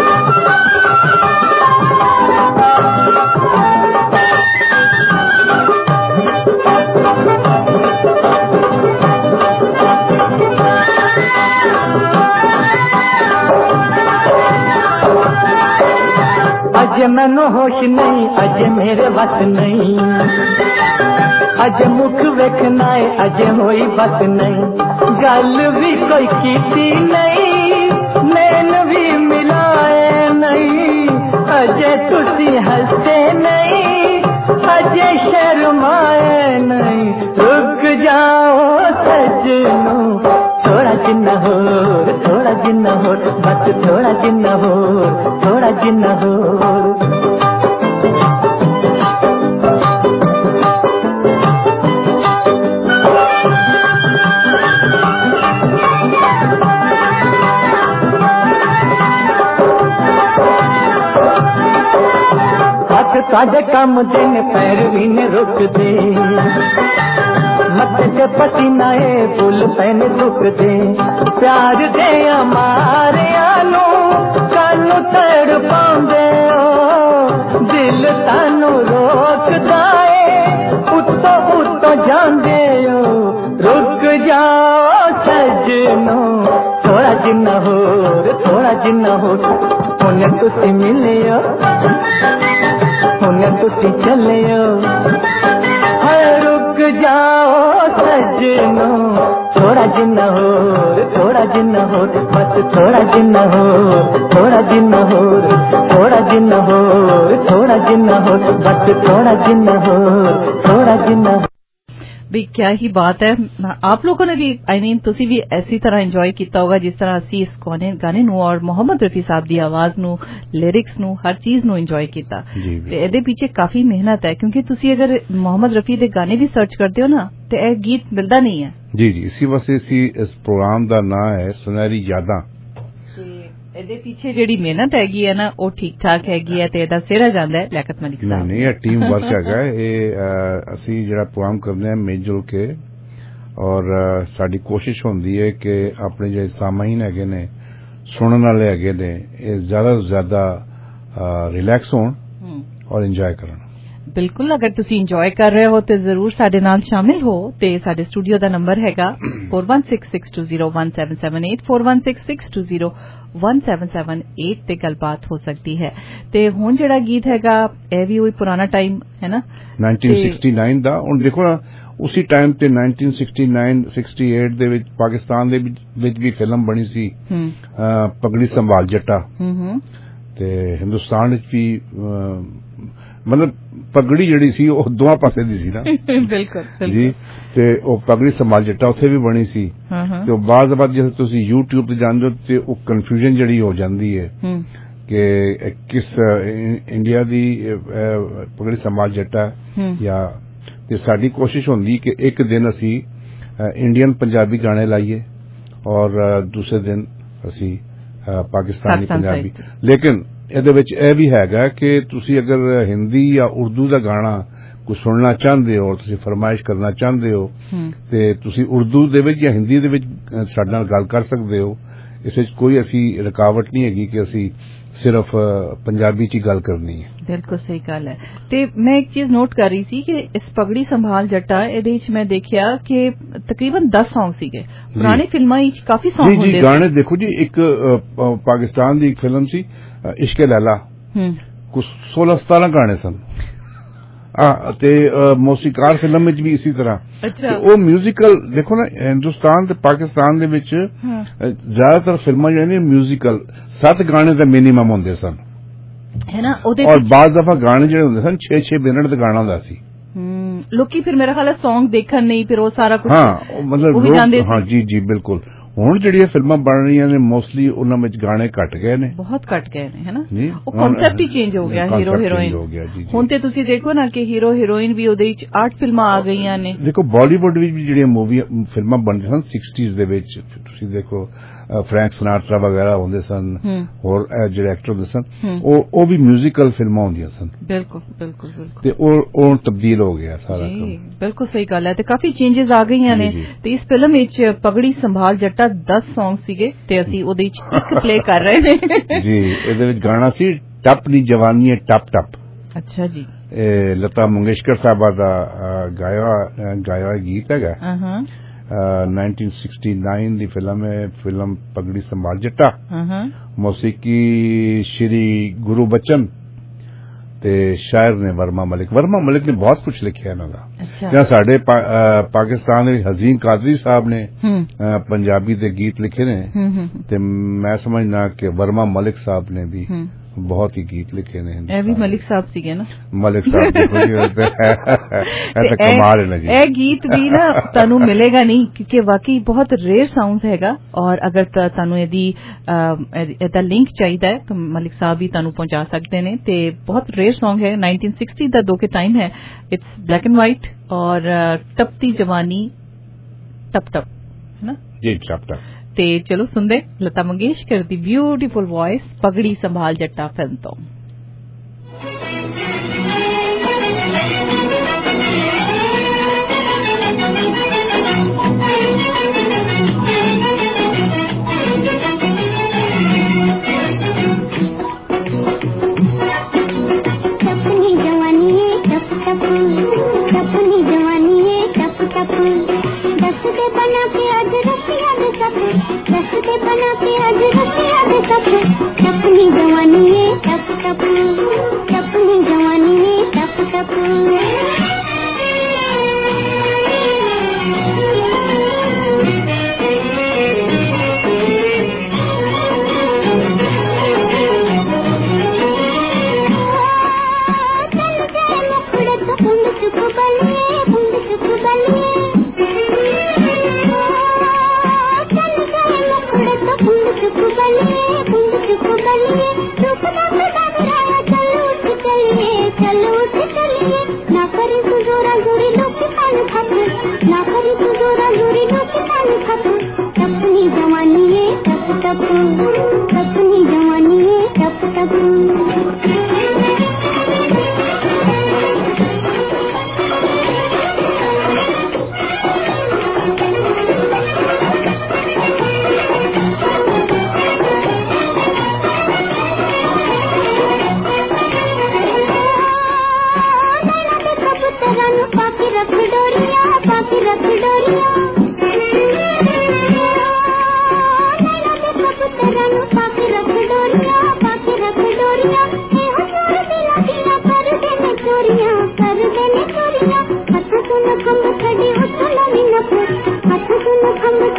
अज मैनू होश नहीं अज मेरे बस नहीं अज मुख वेखना है अज होई बस नहीं गल भी कोई कीती नहीं नैन भी मिलाए नहीं अजे तुसी हंसते नहीं अजे शर्माए नहीं रुक जाओ सजनों थोड़ा जिन्ना होर थोड़ा जिन्ना होर बस थोड़ा जिन्ना होर थोड़ा जिन्ना होर हथ साढ़े कम दिन पैर भी ने रुक दे मत से पसीना है फुल पैन दुख दे प्यार दे हमारे आनू कानू तड़ पाਉਂਦੇ हो दिल तानू रोकदा है उत्तो उत्तो जांदे हो रुक जाओ सजनों थोड़ा जिन्ना होर थोड़ा जिन्ना होर हुण तुसी मिले हो हुण तुसी चले हो रुक जाओ सजनों थोड़ा जिन्ना होर थोड़ा जिन्ना होर बस थोड़ा जिन्ना होर थोड़ा जिन्ना होर थोड़ा जिन्ना होर थोड़ा जिन्ना होर बस थोड़ा जिन्ना होर थोड़ा जिन्ना भी क्या ही बात है आप लोगों ने भी आई मीन तुसी भी ऐसी तरह इंजॉय किया होगा जिस तरह असी इस गाने गाने नू और मोहम्मद रफी साहब दी आवाज नू लिरिक्स नू हर चीज नू इंजॉय किया ते एदे पीछे काफी मेहनत है क्योंकि तुसी अगर मोहम्मद रफी दे गाने भी सर्च करते हो ना तो यह गीत मिलता नहीं है जी जी इसी वास्ते इसी इस प्रोग्राम का नाम है सुनहरी यादां ਇਹਦੇ ਪਿੱਛੇ ਜਿਹੜੀ ਮਿਹਨਤ ਹੈਗੀ ਹੈ ਨਾ ਉਹ ਠੀਕ ਠਾਕ ਹੈਗੀ ਹੈ ਤੇ ਇਹਦਾ ਸਿਹਰਾ ਜਾਂਦਾ ਹੈ ਲਿਆਕਤ ਮਲਿਕ ਸਾਹਿਬ ਨਹੀਂ ਨਹੀਂ ਇਹ ਟੀਮ ਵਰਕ ਹੈਗਾ ਇਹ ਅਸੀਂ ਜਿਹੜਾ ਪ੍ਰੋਗਰਾਮ ਕਰਦੇ ਹਾਂ ਮਿਲ ਜੁਲ ਕੇ ਔਰ ਸਾਡੀ ਕੋਸ਼ਿਸ਼ ਹੁੰਦੀ ਹੈ ਕਿ ਆਪਣੇ ਜਿਹੜੇ ਸਾਮਾਈਨ ਹੈਗੇ ਨੇ ਸੁਣਨ ਵਾਲੇ ਹੈਗੇ ਨੇ ਇਹ ਜ਼ਿਆਦਾ ਤੋਂ ਜ਼ਿਆਦਾ ਰਿਲੈਕਸ ਹੋਣ ਔਰ ਇੰਜੋਏ ਕਰਨ बिल्कुल अगर तुसी इंजॉय कर रहे हो तो जरूर साडे नाल शामिल हो ते साडे स्टूडियो दा नंबर हैगा four one six six two zero one seven seven eight four one six six two zero one seven seven eight ते गलबात हो सकती है ते हुण जेड़ा गीत हैगा ए भी वही पुराना टाइम है ना nineteen sixty-nine दा हुण देखो ना उसी टाइम ते nineteen sixty-nine sixty-eight ਦੇ ਵਿੱਚ ਪਾਕਿਸਤਾਨ ਦੇ ਵਿੱਚ ਵੀ ਫਿਲਮ ਬਣੀ ਸੀ ਪਗੜੀ ਸੰਭਾਲ ਜੱਟਾ ਤੇ ਹਿੰਦੁਸਤਾਨ ਵਿੱਚ ਵੀ ਮਤਲਬ ਪਗੜੀ ਜਿਹੜੀ ਸੀ ਉਹ ਦੋਵਾਂ ਪਾਸੇ ਦੀ ਸੀ ਨਾ ਬਿਲਕੁਲ ਜੀ ਤੇ ਉਹ ਪਗੜੀ ਸੰਭਾਲ ਜੱਟਾ ਉੱਥੇ ਵੀ ਬਣੀ ਸੀ ਤੇ ਉਹ ਬਾਅਦ ਬਾਅਦ ਜਦੋਂ ਤੁਸੀਂ YouTube ਤੇ ਜਾਂਦੇ ਹੋ ਤੇ ਉਹ ਕਨਫਿਊਜ਼ਨ ਜਿਹੜੀ ਹੋ ਜਾਂਦੀ ਹੈ ਕਿ ਕਿਸ ਇੰਡੀਆ ਦੀ ਪਗੜੀ ਸੰਭਾਲ ਜੱਟਾ ਜਾਂ ਤੇ ਸਾਡੀ ਕੋਸ਼ਿਸ਼ ਹੁੰਦੀ ਕਿ ਇੱਕ ਦਿਨ ਅਸੀਂ ਇੰਡੀਅਨ ਪੰਜਾਬੀ ਗਾਣੇ ਲਾਈਏ ਔਰ ਦੂਸਰੇ ਦਿਨ ਅਸੀਂ ਪਾਕਿਸਤਾਨੀ ਪੰਜਾਬੀ ਲੇਕਿਨ ਇਹਦੇ ਵਿੱਚ ਇਹ ਵੀ ਹੈਗਾ ਕਿ ਤੁਸੀਂ ਅਗਰ ਹਿੰਦੀ ਜਾਂ ਉਰਦੂ ਦਾ ਗਾਣਾ ਕੁਝ ਸੁਣਨਾ ਚਾਹੁੰਦੇ ਹੋ ਤੁਸੀਂ ਫਰਮਾਇਸ਼ ਕਰਨਾ ਚਾਹੁੰਦੇ ਹੋ ਤੇ ਤੁਸੀਂ ਉਰਦੂ ਦੇ ਵਿੱਚ ਜਾਂ ਹਿੰਦੀ ਦੇ ਵਿੱਚ ਸਾਡੇ ਨਾਲ ਗੱਲ ਕਰ ਸਕਦੇ ਹੋ ਇਸ ਵਿੱਚ ਕੋਈ ਅਸੀਂ ਰੁਕਾਵਟ ਨਹੀਂ ਹੈਗੀ ਕਿ ਅਸੀਂ ਸਿਰਫ ਪੰਜਾਬੀ 'ਚ ਹੀ ਗੱਲ ਕਰਨੀ ਹੈ ਬਿਲਕੁਲ ਸਹੀ ਗੱਲ ਹੈ ਤੇ ਮੈਂ ਇੱਕ ਚੀਜ਼ ਨੋਟ ਕਰ ਰਹੀ ਸੀ ਕਿ ਇਸ ਪਗੜੀ ਸੰਭਾਲ ਜੱਟਾ ਇਹਦੇ ਵਿੱਚ ਮੈਂ ਦੇਖਿਆ ਕਿ ਤਕਰੀਬਨ ਦਸ ਸੌਂਗ ਸੀਗੇ ਪੁਰਾਣੀ ਫਿਲਮਾਂ ਵਿੱਚ ਕਾਫੀ ਸੌਂਗ ਹੁੰਦੇ ਸੀ ਜੀ ਗਾਣੇ ਦੇਖੋ ਜੀ ਇੱਕ ਪਾਕਿਸਤਾਨ ਦੀ ਇੱਕ ਫਿਲਮ ਸੀ ਇਸ਼ਕੇ ਲੈਲਾ ਕੁਝ सोलह सतारह ਗਾਣੇ ਸਨ ਤੇ ਮੌਸੀਕਾਰ ਫਿਲਮ ਵਿੱਚ ਵੀ ਇਸੇ ਤਰ੍ਹਾਂ ਉਹ ਮਿਊਜ਼ੀਕਲ ਦੇਖੋ ਨਾ ਹਿੰਦੁਸਤਾਨ ਤੇ ਪਾਕਿਸਤਾਨ ਦੇ ਵਿੱਚ ਜ਼ਿਆਦਾਤਰ ਫਿਲਮਾਂ ਜਿਹੜੀਆਂ ਮਿਊਜ਼ੀਕਲ ਸੱਤ ਗਾਣੇ ਦਾ ਮਿਨੀਮਮ ਹੁੰਦੇ ਸਨ ਹੈ ਨਾ ਉਹਦੇ ਔਰ ਬਾਅਦ ਦਫਾ ਗਾਣੇ ਜਿਹੜੇ ਹੁੰਦੇ ਸਨ ਛੇ ਛੇ ਮਿੰਟ ਦਾ ਗਾਣਾ ਹੁੰਦਾ ਸੀ ਲੋਕੀ ਫਿਰ ਮੇਰਾ ਖਿਆਲ ਹੈ ਸੌਂਗ ਦੇਖਣ ਨਹੀਂ ਫਿਰ ਉਹ ਸਾਰਾ ਕੁਝ ਹਾਂ ਮਤਲਬ ਹਾਂ ਜੀ ਜੀ ਬਿਲਕੁਲ ਹੁਣ ਜਿਹੜੀਆਂ ਫਿਲਮਾਂ ਬਣ ਰਹੀਆਂ ਨੇ ਮੋਸਟਲੀ ਉਹਨਾਂ ਵਿੱਚ ਗਾਣੇ ਘਟ ਗਏ ਨੇ ਬਹੁਤ ਘਟ ਗਏ ਨੇ ਹੈ ਨਾ ਉਹ ਕਨਸੈਪਟ ਹੀ ਚੇਂਜ ਹੋ ਗਿਆ ਹੀਰੋ ਹੀਰੋਇਨ ਹੁਣ ਤੇ ਤੁਸੀਂ ਦੇਖੋ ਨਾ ਕਿ ਹੀਰੋ ਹੀਰੋਇਨ ਵੀ ਉਹਦੇ ਵਿੱਚ ਅੱਠ ਫਿਲਮਾਂ ਆ ਗਈਆਂ ਨੇ ਦੇਖੋ ਬਾਲੀਵੁੱਡ ਵਿੱਚ ਵੀ ਜਿਹੜੀਆਂ ਮੂਵੀਆਂ ਫਿਲਮਾਂ ਬਣਦੀਆਂ ਸਨ ਸਿਕਸਟੀਜ਼ ਦੇ ਵਿੱਚ ਤੁਸੀਂ ਦੇਖੋ ਫਰੈਂਕ ਸਿਨਾਟਰਾ ਵਗੈਰਾ ਹੁੰਦੇ ਸਨ ਹੋਰ ਜਿਹੜੇ ਐਕਟਰ ਹੁੰਦੇ ਸਨ ਉਹ ਉਹ ਵੀ ਮਿਊਜ਼ੀਕਲ ਫਿਲਮਾਂ ਹੁੰਦੀਆਂ ਸਨ ਬਿਲਕੁਲ ਬਿਲਕੁਲ ਬਿਲਕੁਲ ਤੇ ਉਹ ਉਹ ਤਬਦੀਲ ਹੋ ਗਿਆ ਸਾਰਾ ਕੰਮ ਬਿਲਕੁਲ ਸਹੀ ਗੱਲ ਹੈ ਤੇ ਕਾਫੀ ਚੇਂਜਸ ਆ ਗਈਆਂ ਨੇ ਤੇ ਇਸ ਫਿਲਮ ਵਿੱਚ ਪਗੜੀ ਸੰਭਾਲ ਜੱਟਾ ਦਸ ਸੌਂਗ ਸੀਗੇ ਤੇ ਅਸੀਂ ਉਹਦੇ ਵਿੱਚ ਇੱਕ ਪਲੇ ਕਰ ਰਹੇ ਨੇ ਜੀ ਇਹਦੇ ਵਿੱਚ ਗਾਣਾ ਸੀ ਟੱਪ ਦੀ ਜਵਾਨੀ ਹੈ ਟੱਪ ਟੱਪ ਅੱਛਾ ਜੀ ਇਹ ਲਤਾ ਮੰਗੇਸ਼ਕਰ ਸਾਹਿਬਾ ਦਾ ਗਾਇਆ ਗਾਇਆ ਗੀਤ ਹੈਗਾ नाइनटीन सिक्सटी नाइन ਦੀ ਫਿਲਮ ਹੈ ਫਿਲਮ ਪਗੜੀ ਸੰਭਾਲ ਜੱਟਾ ਮੌਸੀਕੀ ਸ਼੍ਰੀ ਗੁਰੂ ਬਚਨ ਤੇ ਸ਼ਾਇਰ ਨੇ ਵਰਮਾ ਮਲਿਕ ਵਰਮਾ ਮਲਿਕ ਨੇ ਬਹੁਤ ਕੁਝ ਲਿਖਿਆ ਇਹਨਾਂ ਦਾ ਜਾਂ ਸਾਡੇ ਪਾਕਿਸਤਾਨ ਦੇ ਹਜ਼ੀਨ ਕਾਦਰੀ ਸਾਹਿਬ ਨੇ ਪੰਜਾਬੀ ਦੇ ਗੀਤ ਲਿਖੇ ਨੇ ਤੇ ਮੈਂ ਸਮਝਦਾ ਕਿ ਵਰਮਾ ਮਲਿਕ ਸਾਹਿਬ ਨੇ ਵੀ ਬਹੁਤ ਹੀ ਗੀਤ ਲਿਖੇ ਨੇ ਇਹ ਵੀ ਮਲਿਕ ਸਾਹਿਬ ਸੀਗੇ ਨਾ ਮਲਿਕ ਸਾਹਿਬ ਦੇਖੋ ਜੀ ਇਹ ਤਾਂ ਕਮਾਲ ਹੈ ਨਾ ਜੀ ਇਹ ਗੀਤ ਵੀ ਨਾ ਤੁਹਾਨੂੰ ਮਿਲੇਗਾ ਨਹੀਂ ਕਿਉਂਕਿ ਵਾਕਈ ਬਹੁਤ ਰੇਅਰ ਸਾਊਂਡ ਹੈਗਾ ਔਰ ਅਗਰ ਤੁਹਾਨੂੰ ਇਹਦੀ ਇਹਦਾ ਲਿੰਕ ਚਾਹੀਦਾ ਹੈ ਤਾਂ ਮਲਿਕ ਸਾਹਿਬ ਵੀ ਤੁਹਾਨੂੰ ਪਹੁੰਚਾ ਸਕਦੇ ਨੇ ਤੇ ਬਹੁਤ ਰੇਅਰ ਸੌਂਗ ਹੈ नाइनटीन सिक्सटी ਦਾ ਦੋ ਕੇ ਟਾਈਮ ਹੈ ਇਟਸ ਬਲੈਕ ਐਂਡ ਵਾਈਟ ਔਰ ਟਪਤੀ ਜਵਾਨੀ ਟਪ ਟਪ ਹੈ ਨਾ ਜੀ ਟਪ ਟਪ ਤੇ ਚਲੋ ਸੁਣਦੇ ਲਤਾ ਮੰਗੇਸ਼ਕਰ ਦੀ ਬਿਊਟੀਫੁਲ ਵੌਇਸ ਪਗੜੀ ਸੰਭਾਲ ਜੱਟਾ ਫਿਲਮ ਤੋਂ अपनी जवानी है टप टप अपनी जवानी है टप टप अपनी जवानी है टप टप अपनी जवानी है टप टप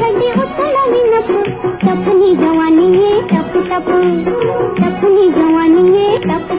अपनी जवानी है टप टप अपनी जवानी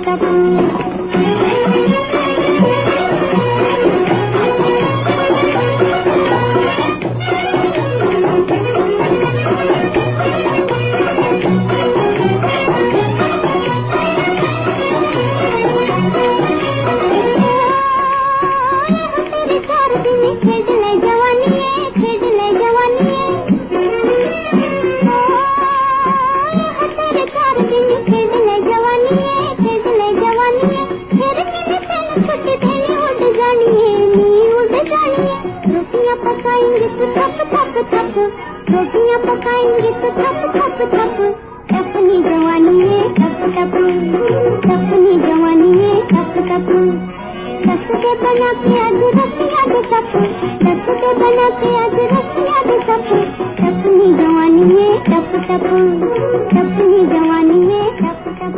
रोटियां पकाएंगे तो थप थप थप अपनी जवानी है टप टप अपनी जवानी है टप टप टप के बना के आज रसिया दे टप टप के बना के आज रसिया दे टप अपनी जवानी है टप टप अपनी जवानी है टप टप।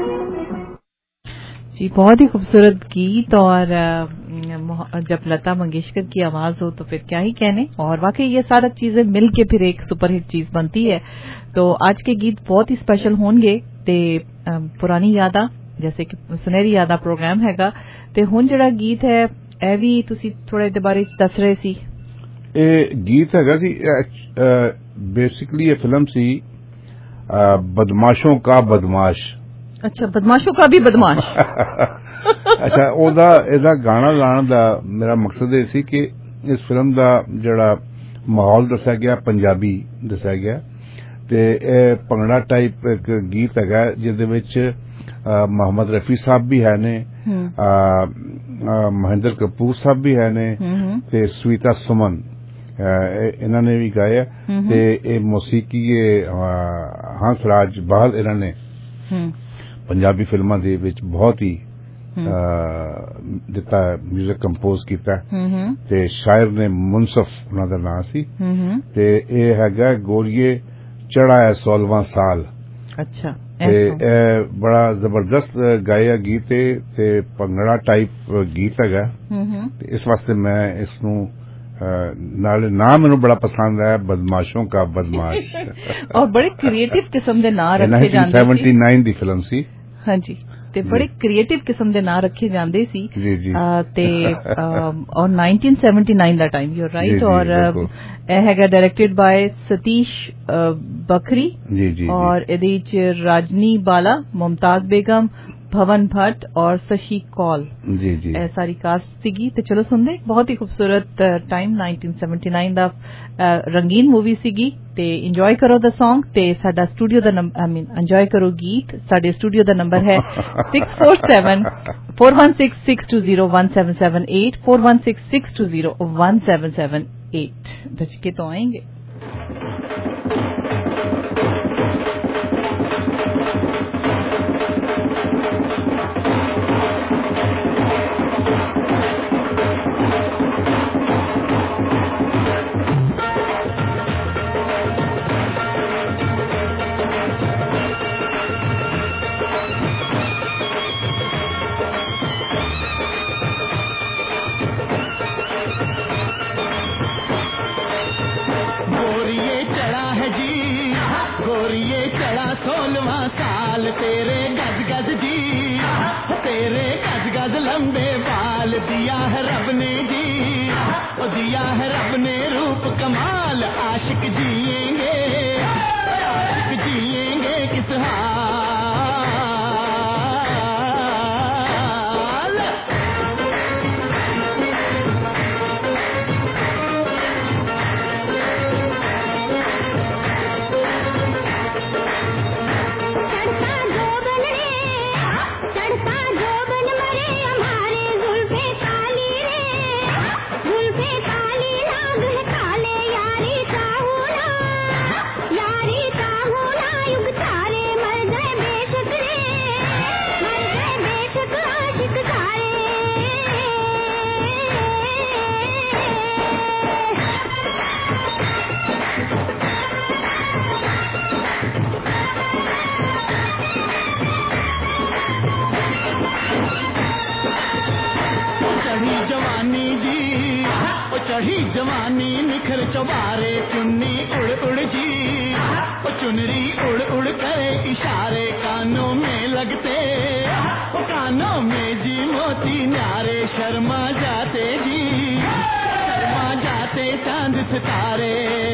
जी बहुत ही खूबसूरत गीत और जब लता मंगेशकर की आवाज हो तो फिर क्या ही कहने और वाकई ये सारी चीजें मिल के फिर एक सुपरहिट चीज बनती है। तो आज के गीत बहुत ही स्पेशल होंगे ते पुरानी यादा जैसे कि सुनहरी यादा प्रोग्राम हैगा ते हुण जिहड़ा गीत है ए भी तुसी थोड़े दे बारे दस रहे सी। ए गीत हैगा सी बेसिकली ये फिल्म सी बदमाशों का बदमाश। अच्छा बदमाशों का भी बदमाश। अच्छा ओदा एदा गाना लाने दा मेरा मकसद ये सी कि इस फिल्म दा जड़ा माहौल दस्या गया पंजाबी दस्या गया ते भंगड़ा टाइप एक गीत हैगा जिहदे विच मोहम्मद रफी साहब भी है ने महेंद्र कपूर साहब भी है ने ते स्वीता सुमन इन्हां ने भी गाया ते ए मौसीकी हंसराज बहल इन्हां ने पंजाबी फिल्मां दे विच बहुत ही दिता म्यूजिक कंपोज किया ते शायर ने मुनसफ उन्हां दा नाम सी ते ए हैगा गोरिये चढ़ा है सोलहवां साल। अच्छा ते ए बड़ा जबरदस्त गाया गीत है ते भंगड़ा टाइप गीत हैगा ते इस वास्ते मैं इसनू नाले नाम मैनू बड़ा पसंद है बदमाशों का बदमाश। और बड़े क्रिएटिव किस्म दे नाम रखे जांदे सी। नाइनटीन सेवेंटी नाइन दी फिल्म सी। हाँ जी ते बड़े क्रिएटिव किस्म दे नाम रखे जांदे सी जी जी आ, ते आ, और नाइनटीन सेवेंटी नाइन दा टाइम यू राइट और ए हैगा डायरेक्टेड बाय सतीश बखरी जी जी और एदे विच राजनी बाला मुमताज बेगम भवन भट्ट और शशि कौल जी जी ए सारी कास्ट सीगी ते चलो सुनदे बहुत ही खूबसूरत टाइम नाइनटीन सेवेंटी नाइन दा रंगीन मूवी सीगी ते इंजॉय करो द सॉन्ग ते साडा स्टूडियो दा नंबर आई मीन इंजॉय करो गीत साडे स्टूडियो दा नंबर है six four seven four one six six two zero one seven seven eight four one six six two zero one seven seven eight बजके तो आएंगे। सोलवा साल तेरे गज गज जी तेरे गज गज लंबे बाल दिया है रब ने जी ओ दिया है रब ने रूप कमाल आशिक जिएंगे आशिक जिएंगे किस हाल। यारी साहुना चढ़ी जवानी निखर चौबारे चुन्नी उड़ उड़ जी ओ चुनरी उड़ उड़ करे इशारे कानों में लगते ओ कानों में जी मोती न्यारे शर्मा जाते जी शर्मा जाते चांद सितारे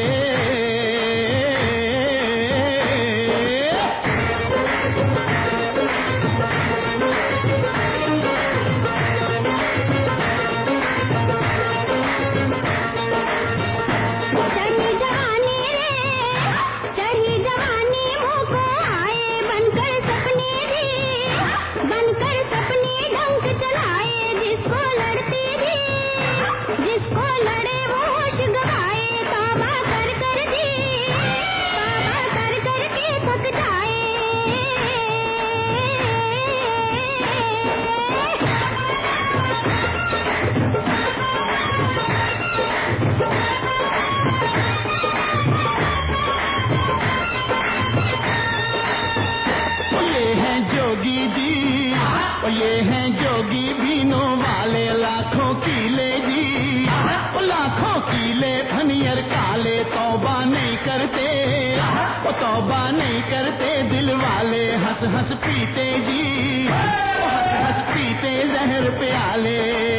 ये हैं जोगी बीनों वाले लाखों कीले जी लाखों कीले फनियर काले तौबा नहीं करते वो तौबा नहीं करते दिल वाले हंस हंस पीते जी हंस हंस पीते जहर प्याले